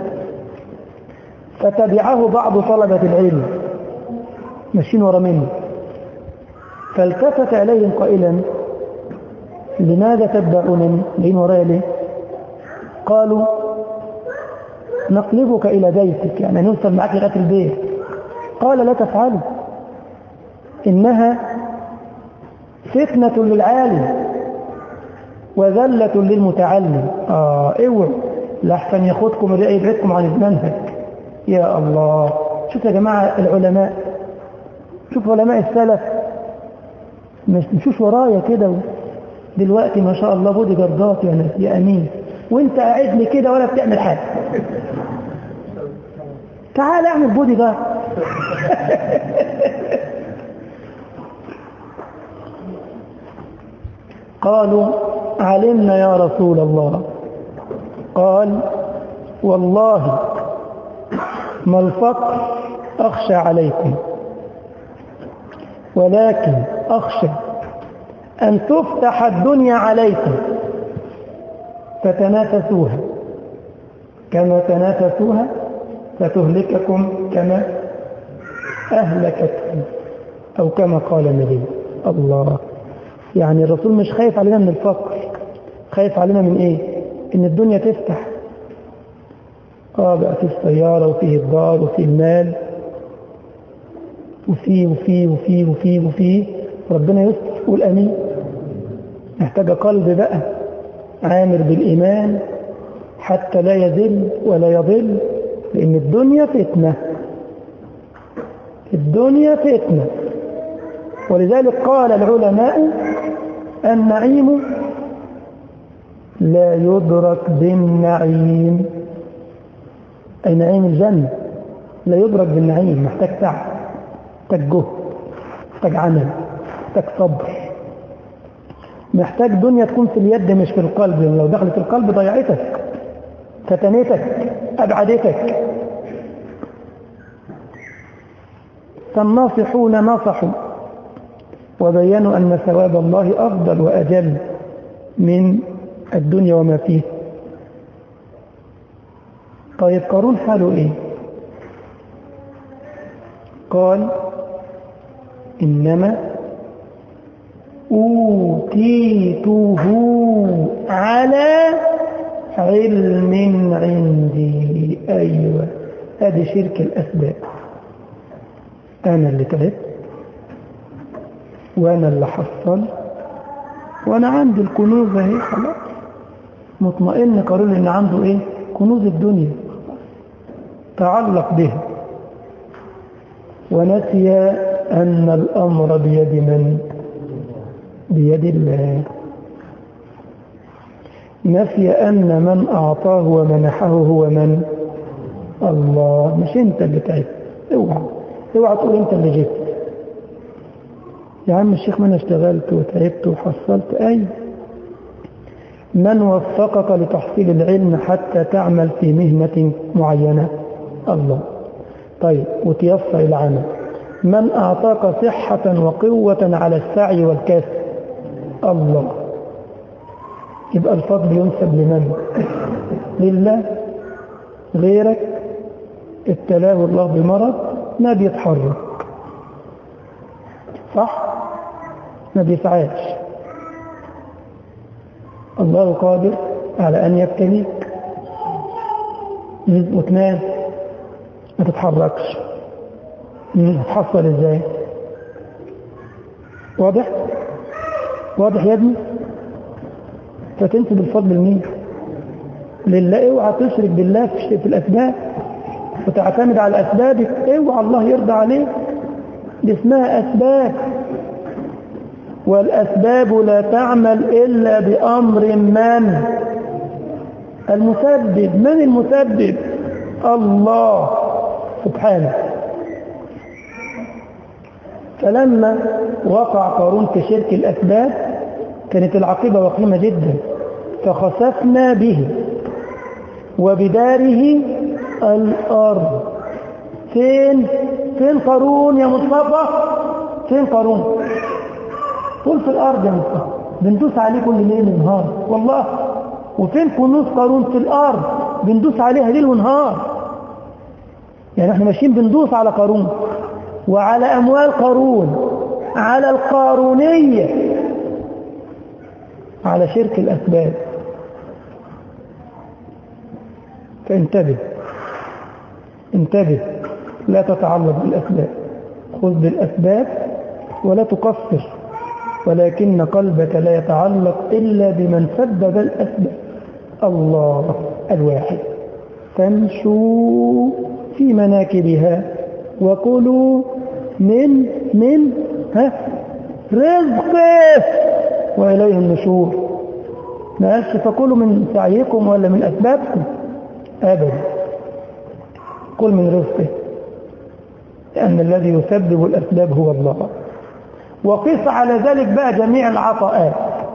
فتبعه بعض طلبة العلم ماشيين ورا منه، فالتفت إليهم قائلا لماذا تتبعونني؟ لين ورايا ليه؟ قالوا نقلبك إلى بيتك، يعني نوصل معك لغاية البيت. قال لا تفعلوا، إنها فتنة للعالم وذلة للمتعلم. اوعوا لحسن ياخدكم الرأي يبعدكم عن المنهج. يا الله، شوف يا جماعة العلماء، شوف علماء السلف مش مشوش ورايا كده. دلوقتي ما شاء الله بودي جردات يا ناس يا أمين، وانت قاعد لي كده ولا بتعمل حاجة. تعال اعمل بودي جارد. قالوا علمنا يا رسول الله. قال والله ما الفقر أخشى عليكم، ولكن أخشى أن تفتح الدنيا عليكم فتنافسوها كما تنافسوها فتهلككم كما أهلكتكم، أو كما قال النبي. الله، يعني الرسول مش خايف علينا من الفقر، خايف علينا من إيه؟ إن الدنيا تفتح. بقى فيه السيارة وفيه الدار وفيه المال وفيه وفيه وفيه وفيه وفيه، ربنا يستر. قول أمين. محتاج قلب بقى عامر بالإيمان حتى لا يذل ولا يضل، لأن الدنيا فتنة، الدنيا فتنة. ولذلك قال العلماء النعيم لا يدرك بالنعيم، أي نعيم الجنة لا يدرك بالنعيم. محتاج تعب، محتاج جهد، محتاج عمل، محتاج صبر، محتاج دنيا تكون في اليد مش في القلب، لأن لو دخلت القلب ضيعتك، فتنتك، أبعدتك. فالناصحون نصحوا وبينوا أن ثواب الله أفضل وأجل من الدنيا وما فيه. طيب قارون حاله إيه؟ قال إنما أوتيته على علم عندي. أيوة، هذه شرك الأسباب. أنا اللي تعبت وأنا اللي حصل وأنا عندي الكنوز اهي، خلاص مطمئن. قارون إن عنده إيه؟ كنوز الدنيا، تعلق بها ونسي أن الأمر بيد من؟ بيد الله. نسي أن من أعطاه ومنحه هو من؟ الله، مش أنت اللي تعبت. اوعى تقول أنت اللي جبت. يا عم الشيخ، ما أنا اشتغلت وتعبت وحصلت. أي من وفقك لتحصيل العلم حتى تعمل في مهنة معينة؟ الله. طيب وتيسر العمل. من أعطاك صحة وقوة على السعي والكسب؟ الله. يبقى الفضل ينسب لمن؟ لله. غيرك ابتلاه الله بمرض ما بيتحرك، صح؟ ما بيسعاش. الله قادر على أن يبتليك وتنام ما تتحركش، هتحصل ازاي؟ واضح يا ابني؟ فتنسب الفضل لمين؟ لله. اوعى تشرك بالله في الأسباب وتعتمد على أسبابك. اوعى الله يرضى عليك. دي اسمها أسباب، والأسباب لا تعمل إلا بأمر من؟ المسبب. من المسبب؟ الله سبحانه. فلما وقع قارون في شرك الأسباب كانت العاقبة وخيمة جدا. فخسفنا به وبداره الأرض. فين قارون يا مصطفى؟ فين قارون؟ قول في الأرض يا مصطفى، بندوس عليه كل ليل ونهار والله. وفين كنوز قارون؟ في الأرض بندوس عليها ليل ونهار. يعني احنا ماشيين بندوس على قارون وعلى أموال قارون، على القارونية، على شرك الأسباب. فانتبه، لا تتعلق بالأسباب، خذ بالأسباب ولا تقصر ولكن قلبك لا يتعلق إلا بمن سبب الأسباب. الله الواحد. فامشوا في مناكبها وكلوا من رزقه وإليه النشور. ما قالش فكلوا من سعيكم ولا من أسبابكم أبدا، كل من رزقه، لأن الذي يسبب الأسباب هو الله. وقس على ذلك بقى جميع العطاءات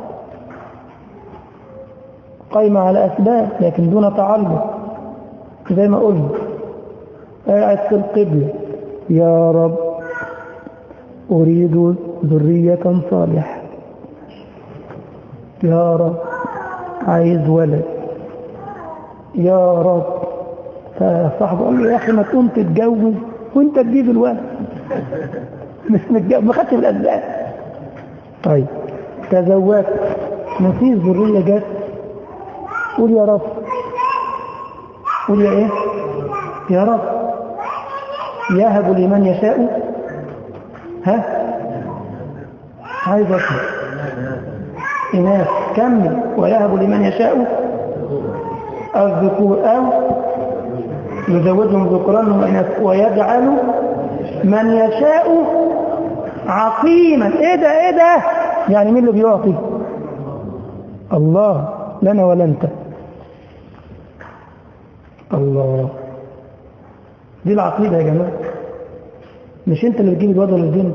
قايمة على أسباب لكن دون تعلق. زي ما قلنا قاعد في القبلة يا رب أريد ذرية صالحة، يا رب عايز ولد، يا رب. فصاحبه قال له يا أخي ما تقوم تتجوز وانت تجيب الولد، مش متجوز ما خدش بالأسباب. طيب تزوجت مفيش ذرية جت، قول يا رب، قول يا ايه يا رب. يهب لمن يشاء عايز اسمع إناث كمل. ويهب لمن يشاء الذكور أو يزوجهم ذكرانا وإناث ويجعل من يشاء عقيما. ايه ده يعني مين اللي بيعطي؟ الله، لنا ولا انت. الله، دي العقيدة يا جماعة. مش انت اللي بتجيب الوضع للبنت،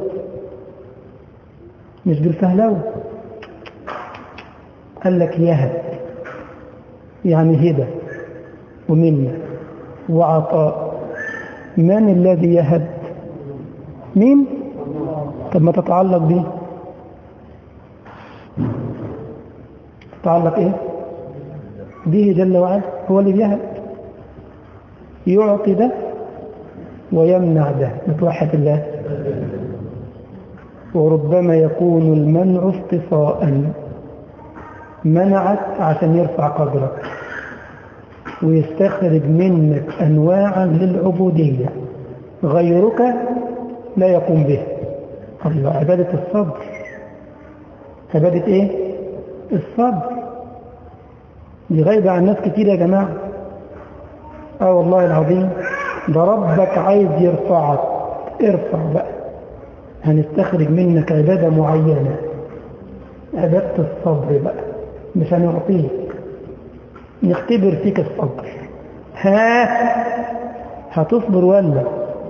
مش بالفهلوة. قال لك يهب يعني هبة ومنة وعطاء. من الذي يهب؟ مين؟ طب ما تتعلق به، تتعلق ايه به جل وعلا. هو اللي بيهب، يعطي ده ويمنع ده، متوحد الله. وربما يكون المنع اختصاء، منعك عشان يرفع قدرك ويستخرج منك أنواعا للعبودية غيرك لا يقوم به. الله، عبادة الصبر. عبادة ايه؟ الصبر. دي غايبة عن ناس كتير يا جماعة. والله العظيم ده ربك عايز يرفعك، ارفع بقى. هنستخرج منك عبادة معينة، عبادة الصبر بقى. مش هنعطيك، نختبر فيك الصبر. هتصبر ولا؟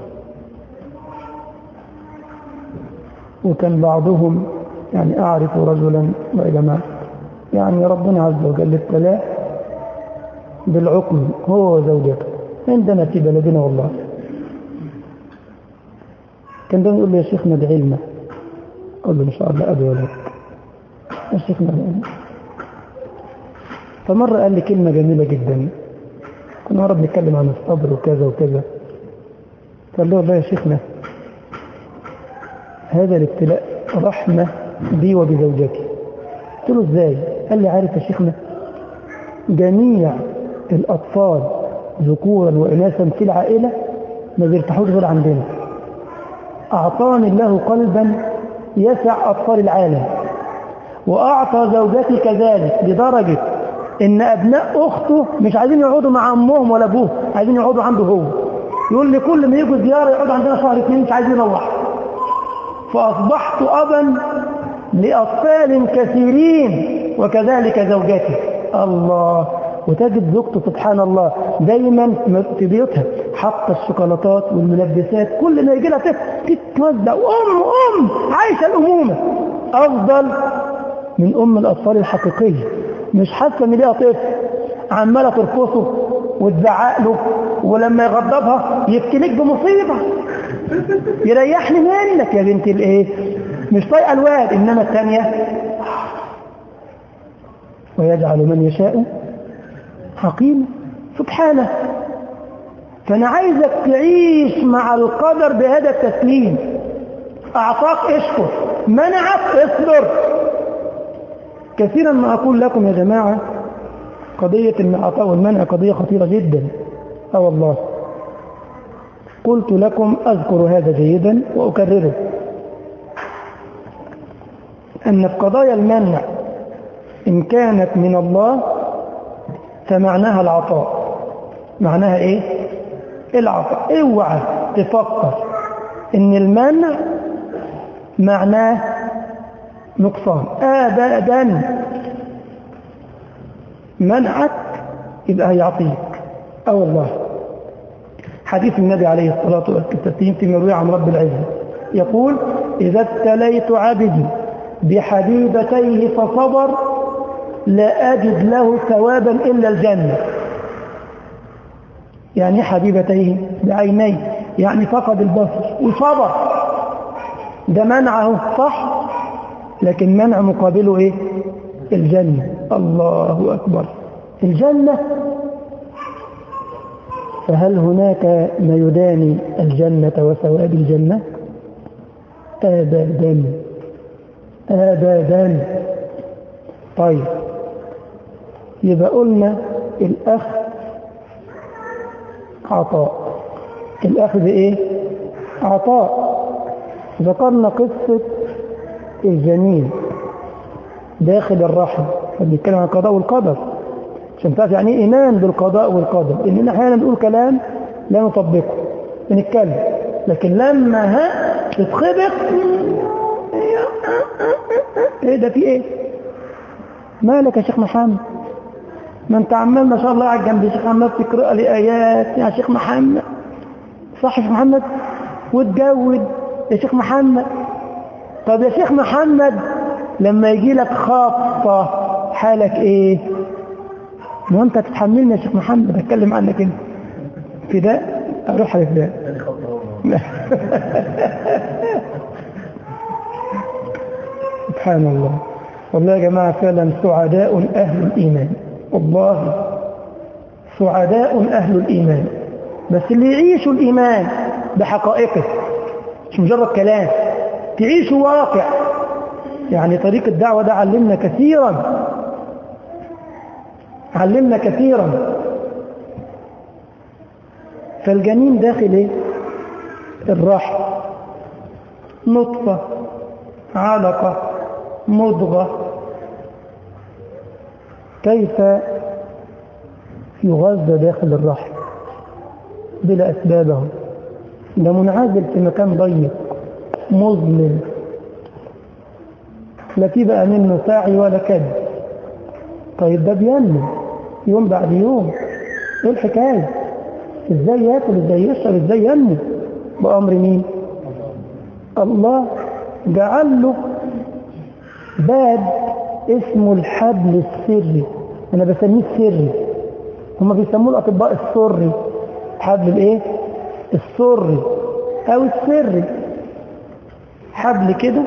وكان بعضهم يعني أعرف رجلا يا جماعة يعني ربنا عز وجل ابتلاه بالعقم هو وزوجته عندنا في بلدنا. والله كان دايما يقول لي يا شيخنا ادعي لنا. قال له إن شاء الله أدعو لك يا شيخنا ادعي لنا. فمرة قال لي كلمة جميلة جدا، كنا مرة بنتكلم عن الصبر وكذا وكذا. قال له والله يا شيخنا هذا الابتلاء رحمة بي وبزوجتي. قلت له ازاي؟ قال لي عارف يا شيخنا جميع الأطفال ذكورا وإناثا في العائلة ما بيرتاحوش غير عندنا. أعطاني الله قلبا يسع أطفال العالم، وأعطى زوجتي كذلك، لدرجة إن أبناء أخته مش عايزين يقعدوا مع أمهم ولا أبوه، عايزين يقعدوا عنده هو. يقول لي كل ما يجوا زيارة يقعدوا عندنا شهر 2 مش عايزين يروحوا. فأصبحت أبا لأطفال كثيرين وكذلك زوجتي. الله. وتجد زوجته سبحان الله دايما في بيوتها حاطه الشوكولاتات والملبسات، كل ما يجي لها تتوزع. عايشه الامومه افضل من ام الاطفال الحقيقيه. مش حاسه ان ليها طفل عماله ترقصه وتزعق له، ولما يغضبها يبكي لك بمصيبه يريحني منك يا بنت الايه. مش طايقه الواد. انما الثانيه ويجعل من يشاء حقيم سبحانه. فأنا عايزك تعيش مع القدر بهذا التسليم. أعطاك اشكر، منعك اصبر. كثيرا ما أقول لكم يا جماعة قضية العطاء والمنع قضية خطيرة جدا. والله قلت لكم أذكر هذا جيدا وأكرره. أن في قضايا المنع إن كانت من الله فمعناها العطاء. معناها إيه؟ العطاء. اوعى تفكر إن المنع معناه نقصان أبدا. منعك يبقى هيعطيك. والله حديث النبي عليه الصلاة والسلام في مروي عن رب العزة يقول: إذا ابتليت عبدي بحبيبتيه فصبر لا أجد له ثوابا إلا الجنة. يعني حبيبتيه بعينيه، يعني فقد البصر وصبر، ده منعه صح، لكن منع مقابله إيه؟ الجنة. الله أكبر، الجنة. فهل هناك ما يداني الجنة وثواب الجنة؟ أبدا أبدا. طيب، يبقى قلنا الأخذ عطاء. الأخذ إيه؟ عطاء. ذكرنا قصة الجنين داخل الرحم، بنتكلم عن القضاء والقدر عشان تعرف يعني ايه ايمان بالقضاء والقدر. اننا احيانا نقول كلام لا نطبقه، بنتكلم، لكن لما تتخبط ايه ده؟ في ايه؟ مالك يا شيخ محمد؟ ما انت عمال ما شاء الله قاعد جنب الشيخ محمد تقرا لي ايات يا شيخ محمد، صح يا شيخ محمد؟ وتجود يا شيخ محمد. طب يا شيخ محمد لما يجي لك خاطة حالك ايه؟ ما انت تتحملني يا شيخ محمد، بتكلم عنك انت. فداء اروح على فداء. سبحان الله. والله يا جماعة فعلا سعداء أهل الإيمان، والله سعداء أهل الإيمان، بس اللي يعيشوا الإيمان بحقائقه، مش مجرد كلام، تعيشوا واقع. يعني طريق الدعوة ده علمنا كثيرا، علمنا كثيرا. فالجنين داخل ايه؟ الرحم، نطفة، علقة، مضغة. كيف يغذى داخل الرحم بلا أسبابه؟ ده منعزل في مكان ضيق مظلم، لا في بقى منه ساعي ولا كد. طيب ده بينمو يوم بعد يوم، ايه الحكاية؟ ازاي ياكل، ازاي يشرب، ازاي ينمو؟ بأمر مين؟ الله. جعل له باب اسمه الحبل السري، انا بسميه السري، هما بيسموه الاطباء السري. حبل الايه؟ السري او السري. حبل كده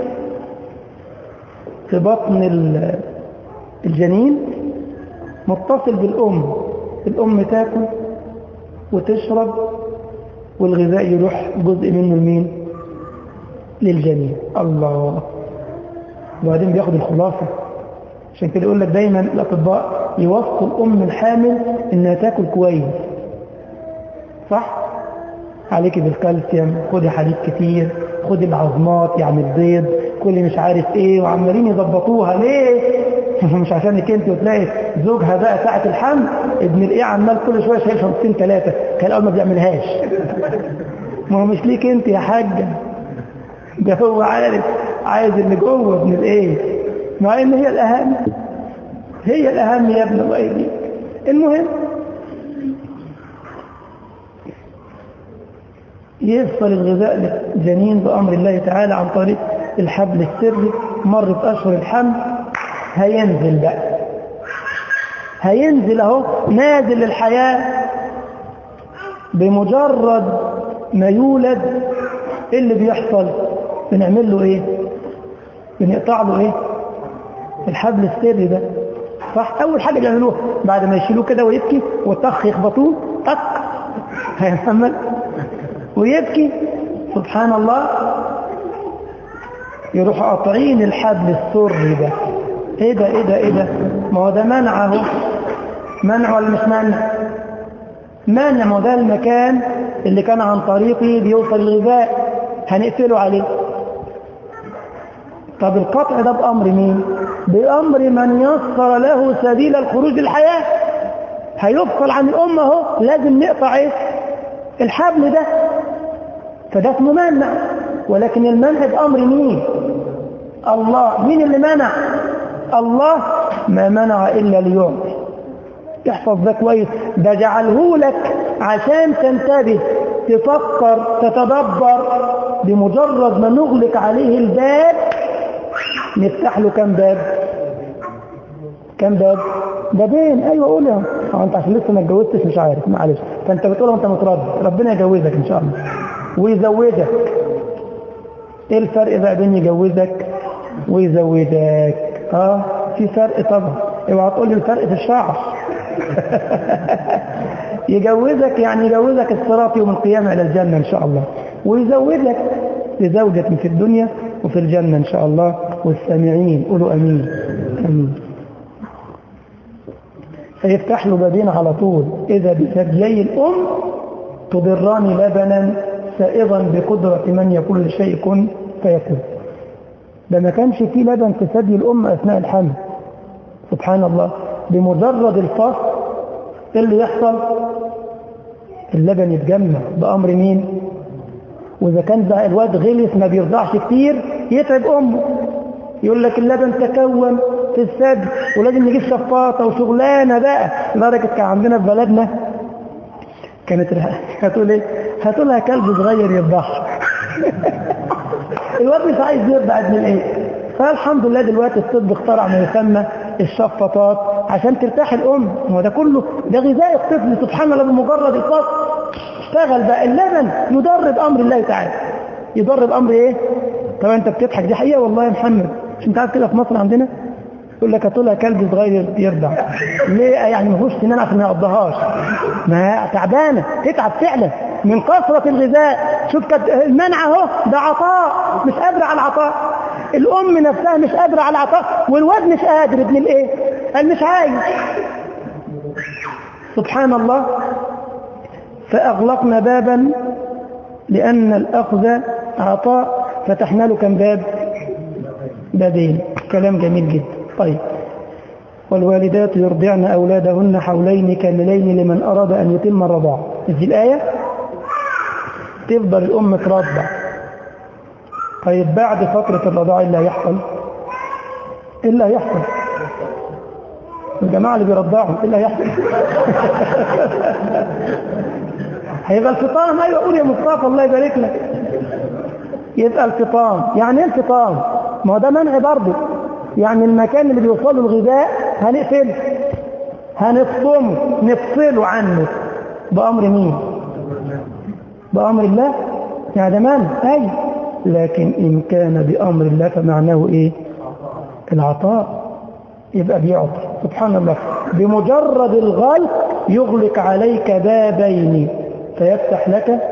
في بطن الجنين متصل بالأم. الأم تاكل وتشرب والغذاء يروح جزء منه لمين؟ للجنين. الله. وبعدين بياخد الخلاصة. عشان كده يقول لك دايما الأطباء يوصوا الأم الحامل إنها تاكل كويس، صح؟ عليك بالكالسيوم، خدي حديد كتير، خدي العظمات يعني البيض، كل مش عارف ايه، وعمالين يضبطوها ليه؟ مش عشانك انت وتلاقي زوجها بقى ساعة الحمل ابن الايه عمال كل شوية شايل شنطتين ثلاثة، كان الاول ما بيعملهاش. ما هو مش ليك انت يا حاجة، ده هو عايز اللي جوه ابن الايه، مع ان هي الاهم، هي الاهم يا ابن الله يهديك. المهم يوصل الغذاء للجنين بأمر الله تعالى عن طريق الحبل السري. مرت أشهر الحمل، هينزل بقى، هينزل اهو، نازل للحياة. بمجرد ما يولد ايه اللي بيحصل؟ بنعمل له ايه؟ بنقطع له ايه؟ الحبل السري ده، صح؟ اول حاجة بيعملوها بعد ما يشيلوه كده ويبكي وطخ يخبطوه طق هيحمل ويبكي، سبحان الله، يروحوا قاطعين الحبل السري ده. ايه ده ايه ده ايه ده؟ ما هو ده منع اهو. منع ولا مش منع؟ منع. ما هو ده المكان اللي كان عن طريقه بيوصل الغذاء، هنقفله عليه. طب القطع ده بأمر مين؟ بأمر من يسر له سبيل الخروج للحياة. هيفصل عن الأمة اهو، لازم نقطع ايه؟ الحبل ده. فده اسمه منع، ولكن المنع بأمر مين؟ الله. مين اللي منع؟ الله. ما منع إلا ليعطي. احفظ ده كويس، ده جعله لك عشان تنتبه، تفكر، تتدبر. بمجرد ما نغلق عليه الباب نفتح له كم باب؟ كم باب؟ بابين. ايوه قولها. انت عشان لسه ما اتجوزتش مش عارف، معلش. فانت بتقولها وانت متردد. ربنا يجوزك ان شاء الله ويزوجك. ايه الفرق بقى بين يجوزك ويزوجك؟ في فرق طبعا. اوعى تقول لي الفرق في الشعر. يجوزك يعني يجوزك الصراط يوم القيامة إلى الجنة إن شاء الله، ويزوجك لزوجة في الدنيا وفي الجنة إن شاء الله. والسامعين قولوا أمين. أمين. فيفتح له بابين على طول. إذا بثديي الأم تضران لبنا سائغا بقدرة من يقول لشيء كن فيكون. ده ما كانش فيه لبن في ثدي الأم أثناء الحمل. سبحان الله. بمجرد الفصل ايه اللي يحصل؟ اللبن يتجمع بأمر مين؟ وإذا كان بقى الواد غلس ما بيرضعش كتير يتعب أمه، يقول لك اللبن تكون في الثدي ولازم نجيب شفاطة وشغلانة بقى. لدرجة كان عندنا في بلدنا كانت هتقول ايه؟ هتقولها كلب صغير يرضعها. الواد مش عايز يرضع ابن الايه. فالحمد لله دلوقتي الطب اخترع ما يسمى الشفاطات عشان ترتاح الام. هو ده كله ده غذاء الطفل. سبحان الله. بمجرد الفصل اشتغل بقى اللبن يدرب امر الله تعالى. يدرب امر ايه؟ طبعا انت بتضحك، دي حقيقه والله يا محمد. مش انت عارف كده في مصر عندنا يقول لك هتقولها كلب صغير يرضع. ليه؟ يعني ما فيهوش سنان عشان ما يقضيهاش، ما تعبانه تتعب فعلا من كثره الغذاء. شوف المنع اهو ده عطاء، مش قادره على العطاء. الام نفسها مش قادره على العطاء، والواد مش قادر ابن الايه؟ قال مش عايز. سبحان الله. فاغلقنا بابا لان الاخذ عطاء، فتحنا له كم باب؟ بابين. كلام جميل جدا. طيب. والوالدات يرضعن أولادهن حولين كاملين لمن أراد أن يتم الرضاعة. دي الآية. تفضل الأم ترضع. طيب بعد فترة الرضاعة اللي هيحصل إيه اللي هيحصل؟ الجماعة اللي بيرضعوا إيه اللي هيحصل؟ هيبقى الفطام. أيوة قول يا مصطفى الله يبارك لك. يبقى الفطام. يعني ايه الفطام؟ ما هو ده منع برضه. يعني المكان اللي بيوصله الغذاء هنقفله، هنفصمه، نفصله عنه. بأمر مين؟ بأمر الله. يعني ده منع. أي لكن إن كان بأمر الله فمعناه إيه؟ العطاء. يبقى بيعطي. سبحان الله. بمجرد الغلق يغلق عليك بابين فيفتح لك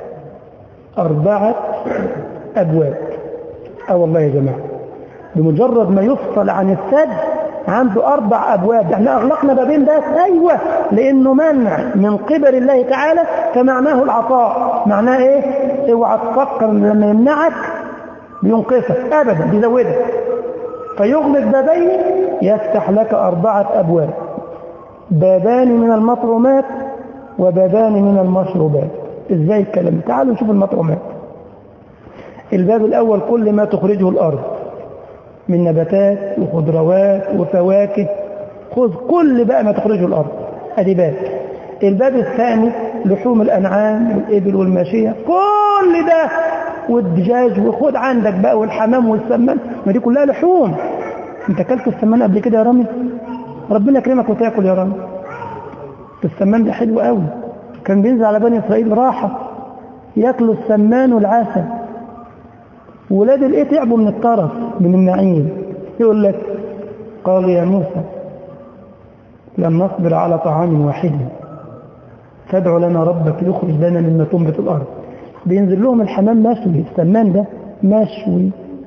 4 أبواب. والله يا جماعة بمجرد ما يفصل عن الثدي عنده 4 أبواب. احنا أغلقنا بابين بس. أيوة لأنه منع من قبل الله تعالى فمعناه العطاء. معناه إيه؟ اوعى تفكر لما يمنعك بينقصك أبدا، بيزودك. فيغلق بابين يفتح لك 4 أبواب. بابان من المطعومات وبابان من المشروبات. ازاي الكلام؟ تعالوا نشوف المطعومات. الباب الأول كل ما تخرجه الأرض من نباتات وخضروات وفواكه. خذ كل بقى ما تخرجه الأرض. ادي باب. الباب الثاني لحوم الأنعام والإبل والماشية كل ده والدجاج. وخذ عندك بقى والحمام والسمان، ما دي كلها لحوم. انت اكلت السمان قبل كده يا رامي؟ ربنا يكرمك وتاكل يا رامي. السمان ده حلو قوي. كان بينزل على بني إسرائيل راحة ياكلوا السمان والعسل. ولاد الايه تعبوا من الطرف من النعيم. يقول لك قال يا موسى لن نصبر على طعام واحد فادع لنا ربك يخرج لنا مما تنبت الأرض. بينزل لهم الحمام مشوي، السمان ده مشوي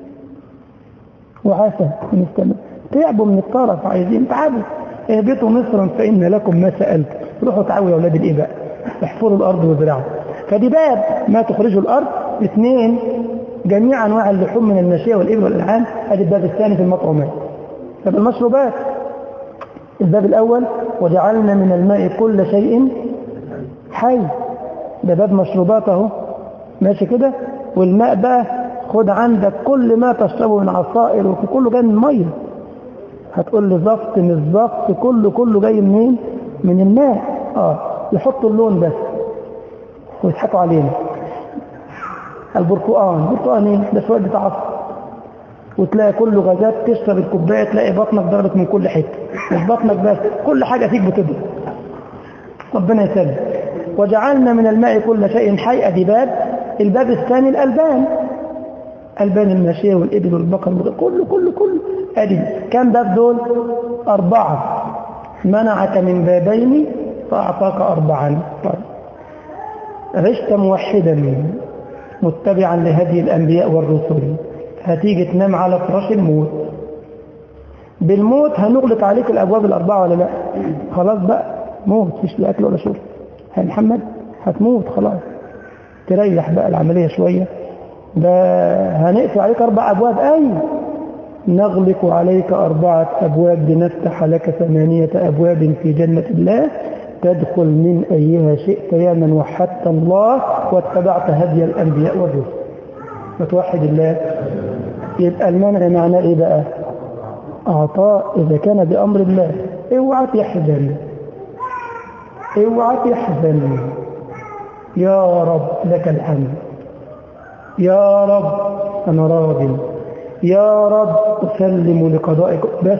وعسل من السمان. تعبوا من الطرف عايزين تعبوا. اهبطوا مصرا فإن لكم ما سألت. روحوا تعالوا يا أولاد الإيه بقى احفروا الأرض وزرعوا. فدي باب ما تخرجه الأرض. 2 جميع أنواع اللحوم من الماشية والإبل والأنعام. هذا الباب الثاني في المطعومات. طب المشروبات، الباب الأول وجعلنا من الماء كل شيء حي، ده باب مشروبات اهو ماشي كده. والماء بقى خد عندك كل ما تشربه من عصائر وفي كله جاي من الميه. هتقول لي ضبط مش ضبط، كله جاي منين؟ من الماء. يحطوا اللون بس ويضحكوا علينا. البرتقان ايه ده؟ شويه عصر وتلاقي كله غازات، تشرب الكوبايه تلاقي بطنك ضربت من كل حته، مش بطنك بس كل حاجه فيك بتضرب. ربنا يسلم. وجعلنا من الماء كل شيء حي. ادي باب. الباب الثاني الألبان، ألبان الماشية والإبل والبقر كله ادي كم باب دول؟ 4. منعك من بابين فأعطاك 4. عشت موحدا متبعا لهدي الأنبياء والرسل، هتيجي تنام على فراش الموت. بالموت هنغلق عليك الأبواب ال4 ولا لا؟ خلاص بقى موت، مش لا أكل ولا شرب. يا محمد هتموت خلاص، تريح بقى العملية شوية. ده هنقفل عليك 4 أبواب. نغلق عليك 4 أبواب لنفتح لك 8 أبواب في جنة الله، تدخل من أيها شئت يا من وحدت الله واتبعت هدي الأنبياء والرسل. وتوحد الله. يبقى المنع معناه إيه بقى؟ أعطاء إذا كان بأمر الله. اوعى تحزن، يا رب لك الحمد، يا رب أنا راضي، يا رب أسلم لقضائك، بس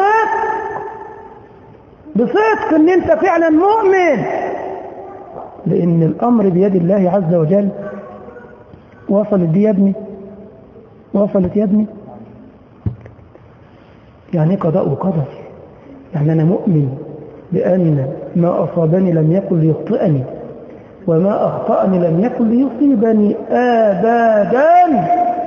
بصدق إن أنت فعلا مؤمن، لأن الأمر بيد الله عز وجل. وصلت دي يا ابني؟ وصلت يا ابني؟ يعني قضاء وقدر، يعني أنا مؤمن بأن ما أصابني لم يكن ليخطئني وما أخطأني لم يكن ليصيبني أبدا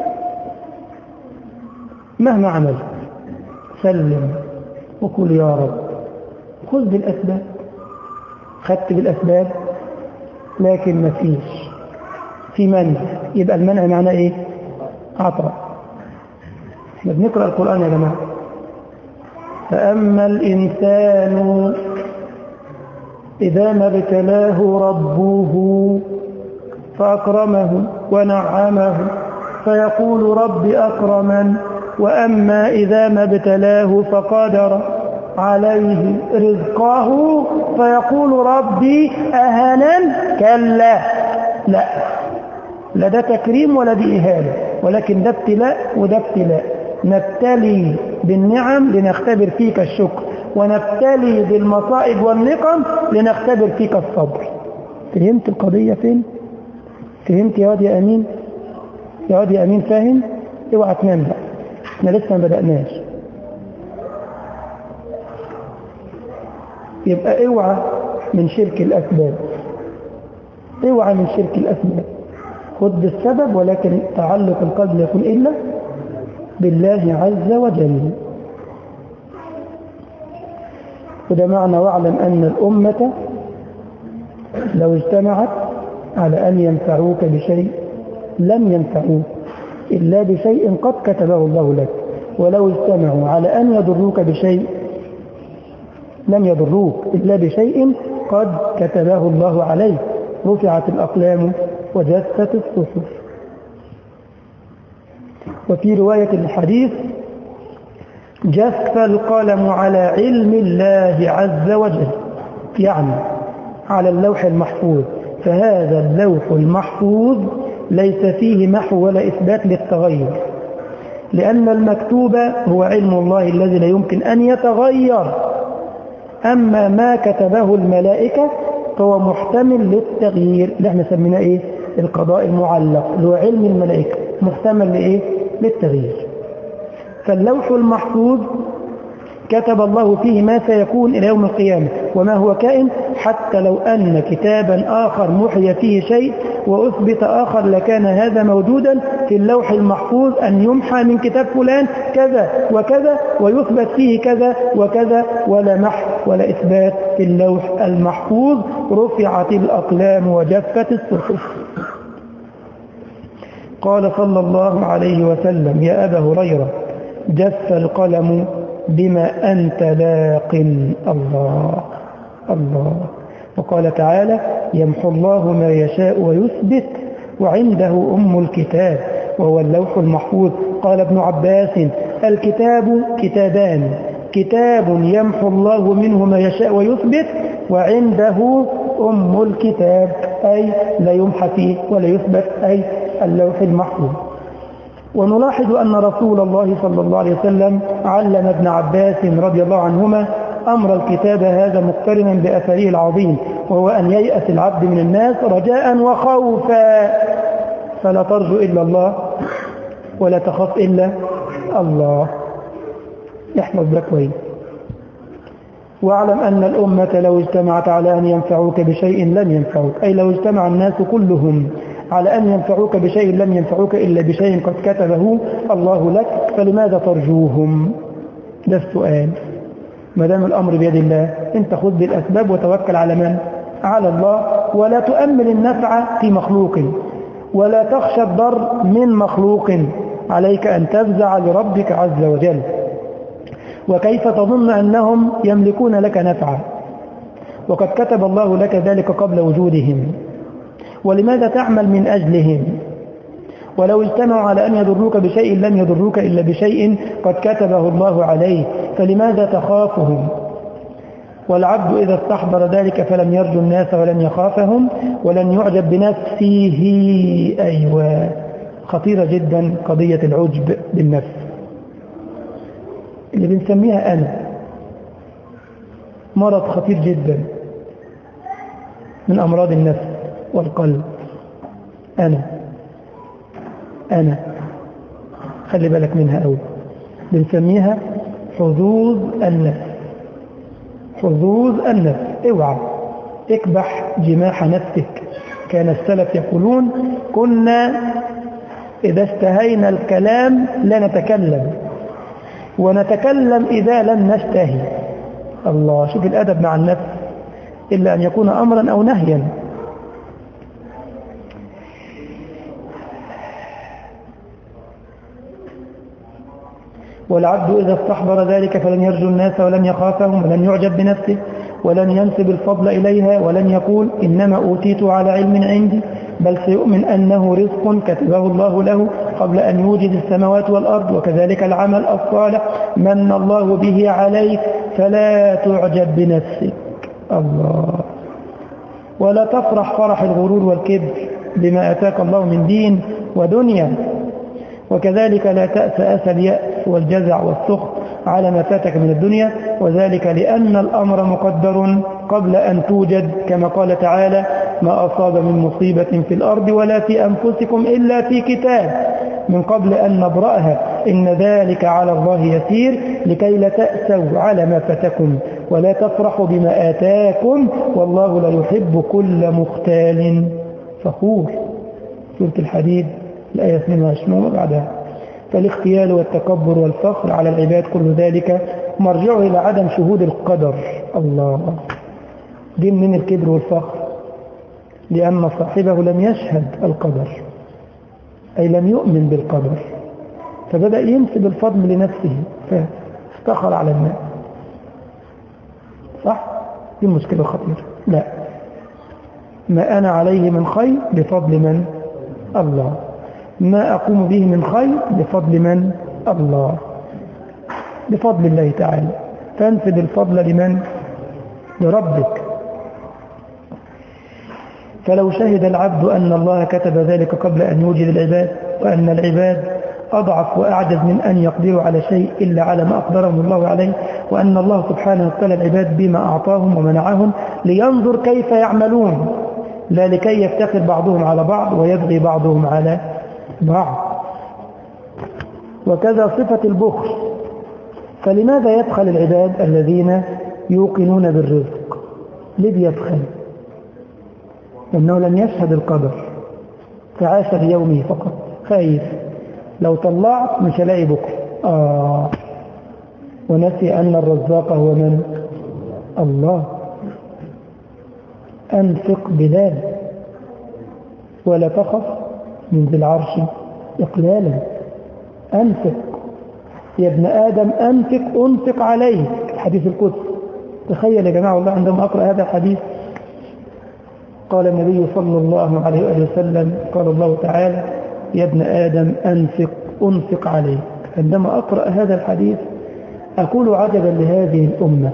مهما عملت. سلم وقل يا رب. خذ بالأسباب، خدت بالأسباب لكن ما فيش في منع. يبقى المنع معناه إيه؟ عطاء. احنا بنقرأ القرآن يا جماعة. فأما الإنسان إذا ما ابتلاه ربه فأكرمه ونعمه فيقول رب أكرمن، وأما إذا ما ابتلاه فقدر عليه رزقه فيقول ربي أهانن. كلا، لا ده تكريم ولا دي إهانة، ولكن ده ابتلاء وده ابتلاء. نبتلي بالنعم لنختبر فيك الشكر، ونبتلي بالمصائب والنقم لنختبر فيك الصبر. فهمت القضية فين؟ فهمت يا واد يا أمين؟ يا واد يا أمين فاهم؟ اوعى تنام بقى، احنا لسه ما بدأناش. يبقى اوعى من شرك الأسباب، اوعى من شرك الأسباب. خد بالسبب، ولكن تعلق القلب لا يكون إلا بالله عز وجل. وده معنى واعلم أن الأمة لو اجتمعت على أن ينفعوك بشيء لم ينفعوك إلا بشيء قد كتبه الله لك، ولو اجتمعوا على أن يضروك بشيء لم يضروك إلا بشيء قد كتبه الله عليك. رفعت الأقلام وجفت الصحف. وفي رواية الحديث جف القلم على علم الله عز وجل، يعني على اللوح المحفوظ. فهذا اللوح المحفوظ ليس فيه محو ولا إثبات للتغير، لأن المكتوب هو علم الله الذي لا يمكن أن يتغير. أما ما كتبه الملائكة فهو محتمل للتغيير، اللي احنا سميناه ايه؟ القضاء المعلق، اللي هو علم الملائكة، محتمل لإيه؟ للتغيير. فاللوح المحفوظ كتب الله فيه ما سيكون إلى يوم القيامة وما هو كائن، حتى لو أن كتابا آخر محي فيه شيء وأثبت آخر لكان هذا موجودا في اللوح المحفوظ، أن يمحى من كتاب فلان كذا وكذا ويثبت فيه كذا وكذا، ولا محو ولا إثبات في اللوح المحفوظ. رفعت الأقلام وجفت الصحف. قال صلى الله عليه وسلم: يا أبا هريرة، جف القلم بما أنت لاق. الله الله. وقال تعالى: يمحو الله ما يشاء ويثبت وعنده أم الكتاب وهو اللوح المحفوظ. قال ابن عباس: الكتاب كتابان، كتاب يمحو الله منه ما يشاء ويثبت، وعنده أم الكتاب، أي لا يمحى فيه ولا يثبت، أي اللوح المحفوظ. ونلاحظ أن رسول الله صلى الله عليه وسلم علم ابن عباس رضي الله عنهما أمر الكتاب هذا مقترنا بأثره العظيم، وهو أن ييأس العبد من الناس رجاء وخوفا، فلا ترجو إلا الله ولا تخاف إلا الله. احفظ ده كويس. واعلم أن الأمة لو اجتمعت على أن ينفعوك بشيء لم ينفعوك، أي لو اجتمع الناس كلهم على أن ينفعوك بشيء لم ينفعوك إلا بشيء قد كتبه الله لك، فلماذا ترجوهم؟ ده السؤال. ما دام الأمر بيد الله، أنت خذ بالأسباب وتوكل على من؟ على الله، ولا تؤمل النفع في مخلوق، ولا تخشى الضر من مخلوق، عليك أن تفزع لربك عز وجل. وكيف تظن أنهم يملكون لك نفعا وقد كتب الله لك ذلك قبل وجودهم؟ ولماذا تعمل من أجلهم؟ ولو اجتمعوا على أن يضروك بشيء لم يضروك إلا بشيء قد كتبه الله عليه، فلماذا تخافهم؟ والعبد إذا استحضر ذلك فلم يرجو الناس ولن يخافهم ولن يعجب بنفسه. أيوة، خطيرة جدا قضية العجب بالنفس اللي بنسميها أنا، مرض خطير جدا من أمراض النفس والقلب. أنا خلي بالك منها أوي، بنسميها حظوظ النفس. حظوظ النفس، اوعى اكبح جماح نفسك. كان السلف يقولون: كنا إذا استهينا الكلام لا نتكلم، ونتكلم إذا لم نستهي. الله، شوف الأدب مع النفس، إلا أن يكون أمرا أو نهيا. والعبد إذا استحضر ذلك فلن يرجو الناس ولن يخافهم ولن يعجب بنفسه ولن ينسب الفضل إليها ولن يقول إنما أوتيت على علم عندي، بل سيؤمن أنه رزق كتبه الله له قبل أن يوجد السماوات والأرض. وكذلك العمل الصالح من الله به عليك، فلا تعجب بنفسك. الله. ولا تفرح فرح الغرور والكبر بما أتاك الله من دين ودنيا. وكذلك لا تأس أسى اليأس والجزع والسخط على ما فاتك من الدنيا، وذلك لأن الأمر مقدر قبل أن توجد، كما قال تعالى: ما أصاب من مصيبة في الأرض ولا في أنفسكم إلا في كتاب من قبل أن نبرأها إن ذلك على الله يسير، لكي لا تأسوا على ما فاتكم ولا تفرحوا بما آتاكم والله لا يحب كل مختال فخور. سورة الحديد الآية 22 وبعدها. فالاختيال والتكبر والفخر على العباد كل ذلك مرجعه إلى عدم شهود القدر. الله. دي من الكبر والفخر، لأن صاحبه لم يشهد القدر، أي لم يؤمن بالقدر، فبدأ ينسب الفضل لنفسه فافتخر على الناس. صح؟ دي مشكلة خطيرة. لا، ما أنا عليه من خير بفضل من؟ الله. ما أقوم به من خير بفضل من؟ الله، بفضل الله تعالى. فانسب الفضل لمن؟ لربك. فلو شهد العبد أن الله كتب ذلك قبل أن يوجد العباد، وأن العباد أضعف وأعجز من أن يقدروا على شيء إلا على ما أقدرهم الله عليه، وأن الله سبحانه ابتلى العباد بما أعطاهم ومنعهم لينظر كيف يعملون، لا لكي يفتخر بعضهم على بعض ويبغي بعضهم على بعض. وكذا صفة البخل. فلماذا يبخل العباد الذين يوقنون بالرزق؟ ليه بيبخل؟ إنه لم يشهد القدر، فعاش ليومه فقط، خايف لو طلعت مش هلاقي بكره. ونسي أن الرزاق هو من؟ الله. أنفق بلال ولا تخف من ذي العرش إقلالا. أنفق يا ابن آدم، أنفق عليك، الحديث القدسي. تخيل يا جماعة والله عندما أقرأ هذا الحديث، قال النبي صلى الله عليه وسلم، قال الله تعالى يا ابن آدم أنفق عليك. عندما أقرأ هذا الحديث أقول عجبا لهذه الأمة،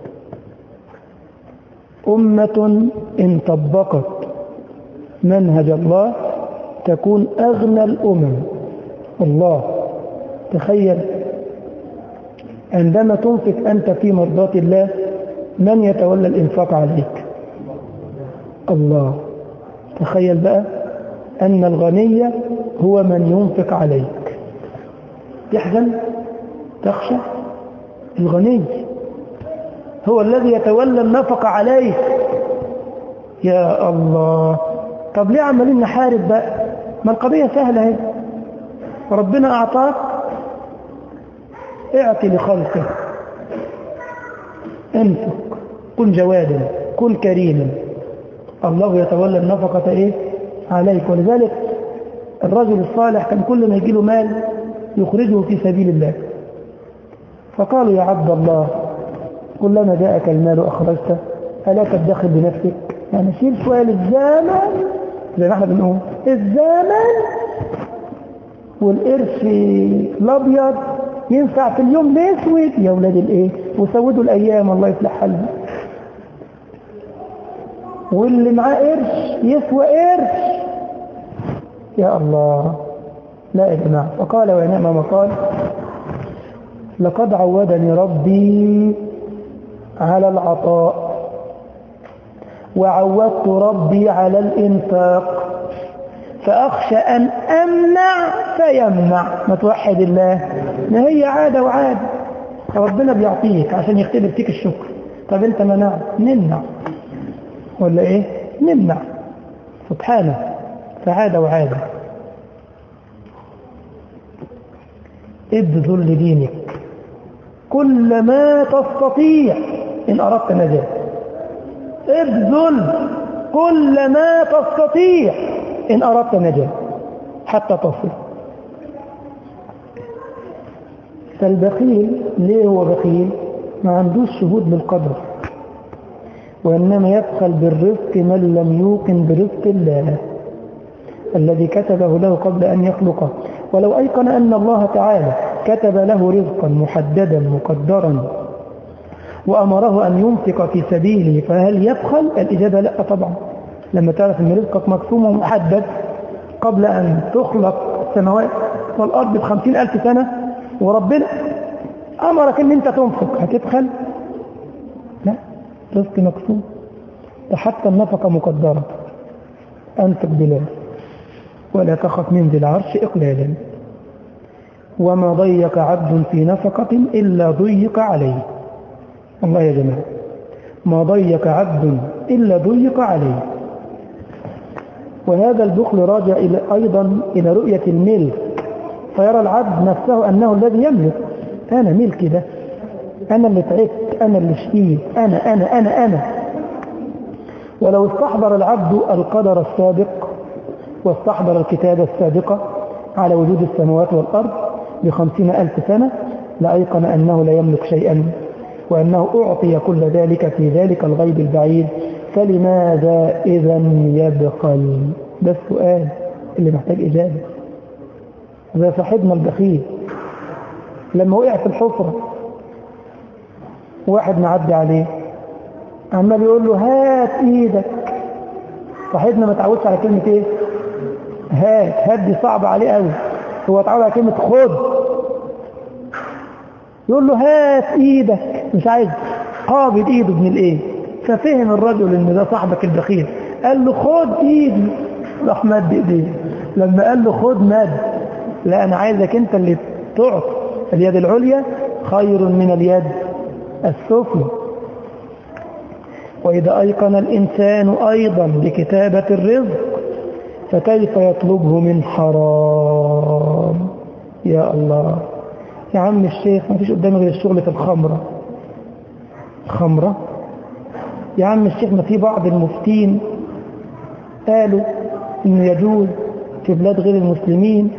أمة إن طبقت منهج الله تكون أغنى الأمم. الله، تخيل عندما تنفق أنت في مرضاة الله، من يتولى الإنفاق عليك؟ الله. تخيل بقى أن الغني هو من ينفق عليك. تحزن؟ تخشى؟ الغني هو الذي يتولى النفقة عليك. يا الله، طب ليه عمالين نحارب بقى؟ ما القضية سهلة اهي. ربنا أعطاك، اعطي لخلقه، انفق، كن جوادا، كن كريما، الله يتولى النفقة ايه عليك. ولذلك الرجل الصالح كان كل ما يجي له مال يخرجه في سبيل الله، فقالوا يا عبد الله كلما جاءك المال أخرجته ألا تدخل بنفسك؟ يعني شيل شوية للزمن، زي ما احنا بنقول الزمن والقرش الأبيض ينفع في اليوم الأسود يا ولاد الايه، وسودوا الأيام الله يصلح حالهم. واللي معاه قرش يسوى قرش. يا الله، لا يا جماعة. فقال ونعم ما قال، لقد عودني ربي على العطاء وعودت ربي على الإنفاق، فأخشى أن أمنع فيمنع. ما توحد الله، ما هي عادة وعادة. ربنا بيعطيك عشان يختبر فيك الشكر. طب انت منع، نمنع ولا ايه؟ نمنع سبحانه. فعادة وعادة. ابذل لدينك كل ما تستطيع إن أردت نجاة. ابذل كل ما تستطيع إن أردت نجاة حتى تصل. فالبخيل ليه هو بخيل؟ ما عندوش شهود بالقدر، وإنما يبخل بالرزق من لم يوقن برزق الله الذي كتبه له قبل أن يخلقه. ولو أيقن أن الله تعالى كتب له رزقا محددا مقدرا وأمره أن ينفق في سبيله، فهل يبخل؟ الإجابة لا طبعا. لما تعرف أن رزقك مقسوم ومحدد قبل أن تخلق السماوات والأرض ب50,000 سنة، وربنا أمرك أن أنت تنفق، هتبخل؟ لا، رزق مقسوم. حتى النفقة مقدرة. أنفق بلاد ولا تخف من ذي العرش إقلالا. وما ضيق عبد في نفقة إلا ضيق عليه. الله يا جماعة، ما ضيق عبد إلا ضيق عليه. وهذا البخل راجع أيضا إلى رؤية الملك، فيرى العبد نفسه أنه الذي يملك. أنا ملكي ده، أنا اللي تعبت، أنا اللي شقيت، أنا. ولو استحضر العبد القدر السابق واستحضر الكتابة السابقة على وجود السماوات والأرض ب50,000 سنة لأيقن أنه لا يملك شيئا، وأنه أعطي كل ذلك في ذلك الغيب البعيد. فلماذا إذا يبخل؟ ده السؤال اللي محتاج إجابة. زي صاحبنا البخيل لما وقع في الحفرة، واحد معدي عليه عمال يقول له هات ايدك. صاحبنا ما تعودش على كلمة ايه؟ هات دي صعبة عليه قوي، هو تعود على كلمة خد. يقول له هات ايدك، مش عايز، قابض ايده من الايه. ففهم الرجل ان ده صاحبك البخيل، قال له خد ايدي، راح مد ايديه. لما قال له خد مد، لا انا عايزك انت اللي تعطي. اليد العليا خير من اليد السفلى. وإذا أيقن الإنسان أيضا بكتابة الرزق فكيف يطلبه من حرام؟ يا الله يا عم الشيخ، ما فيش قدامي غير الشغل في الخمرة. خمرة يا عم الشيخ، ما في بعض المفتين قالوا إنه يجوز في بلاد غير المسلمين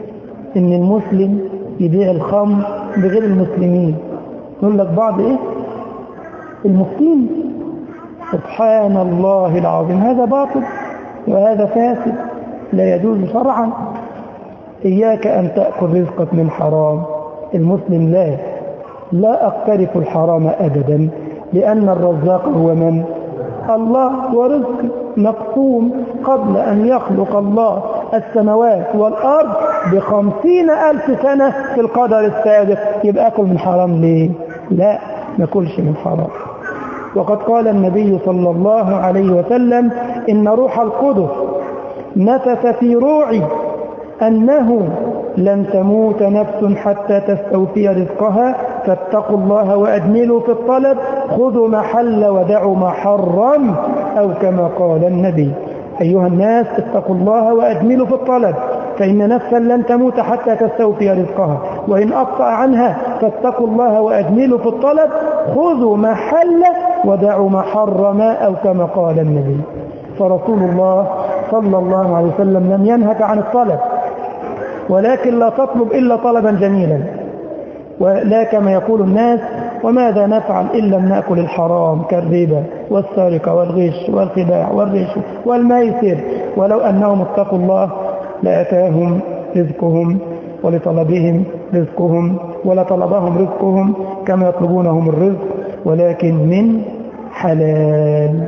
إن المسلم يبيع الخمر بغير المسلمين. يقول لك بعض إيه؟ المسلم. سبحان الله العظيم، هذا باطل وهذا فاسد لا يجوز شرعا. إياك أن تأكل رزقك من حرام. المسلم لا أقترف الحرام أبدا، لأن الرزاق هو من؟ الله، ورزق مقسوم قبل أن يخلق الله السماوات والأرض ب50,000 سنة في القدر السابق. يبقى أكل من حرام ليه؟ لا، ما كلش من حرام. وقد قال النبي صلى الله عليه وسلم: إن روح القدس نفث في روعي أنه لن تموت نفس حتى تستوفي رزقها، فاتقوا الله وأجملوا في الطلب، خذوا ما حل ودعوا ما حرم، أو كما قال النبي. أيها الناس، اتقوا الله وأجملوا في الطلب، فإن نفسا لن تموت حتى تستوفي رزقها، وإن أبطأ عنها فاتقوا الله وأجملوا في الطلب، خذوا ما حل ودعوا ما حرم، أو كما قال النبي. فرسول الله صلى الله عليه وسلم لم ينهك عن الطلب، ولكن لا تطلب إلا طلبا جميلا، ولا كما يقول الناس: وماذا نفعل إن لم نأكل الحرام كالربا والسرقة والغش والخداع والرشوة والميسر. ولو أنهم اتقوا الله لأتاهم رزقهم، ولطلبهم رزقهم، ولطلبهم رزقهم كما يطلبونهم الرزق، ولكن من حلال.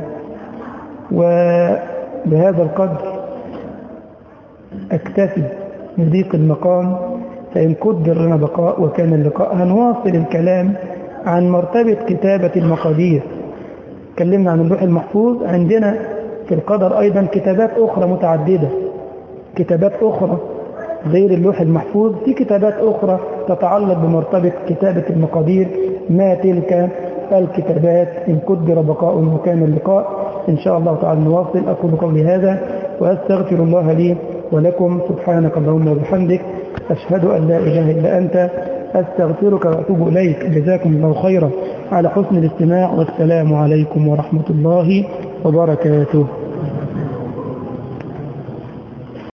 وبهذا القدر أكتفي من ضيق المقام، فإن قدر لنا بقاء وكان اللقاء هنواصل الكلام عن مرتبة كتابة المقادير. تكلمنا عن اللوح المحفوظ. عندنا في القدر أيضا كتابات أخرى متعددة، كتابات أخرى غير اللوح المحفوظ، في كتابات أخرى تتعلق بمرتبة كتابة المقادير. ما تلك الكتابات؟ إن قدر بقاء وكان اللقاء إن شاء الله تعالى نواصل. أقول قولي هذا وأستغفر الله لي ولكم. سبحانك اللهم وبحمدك، أشهد أن لا إله إلا أنت، أستغفرك وأتوب إليك. جزاكم الله خيرا على حسن الاستماع، والسلام عليكم ورحمة الله وبركاته.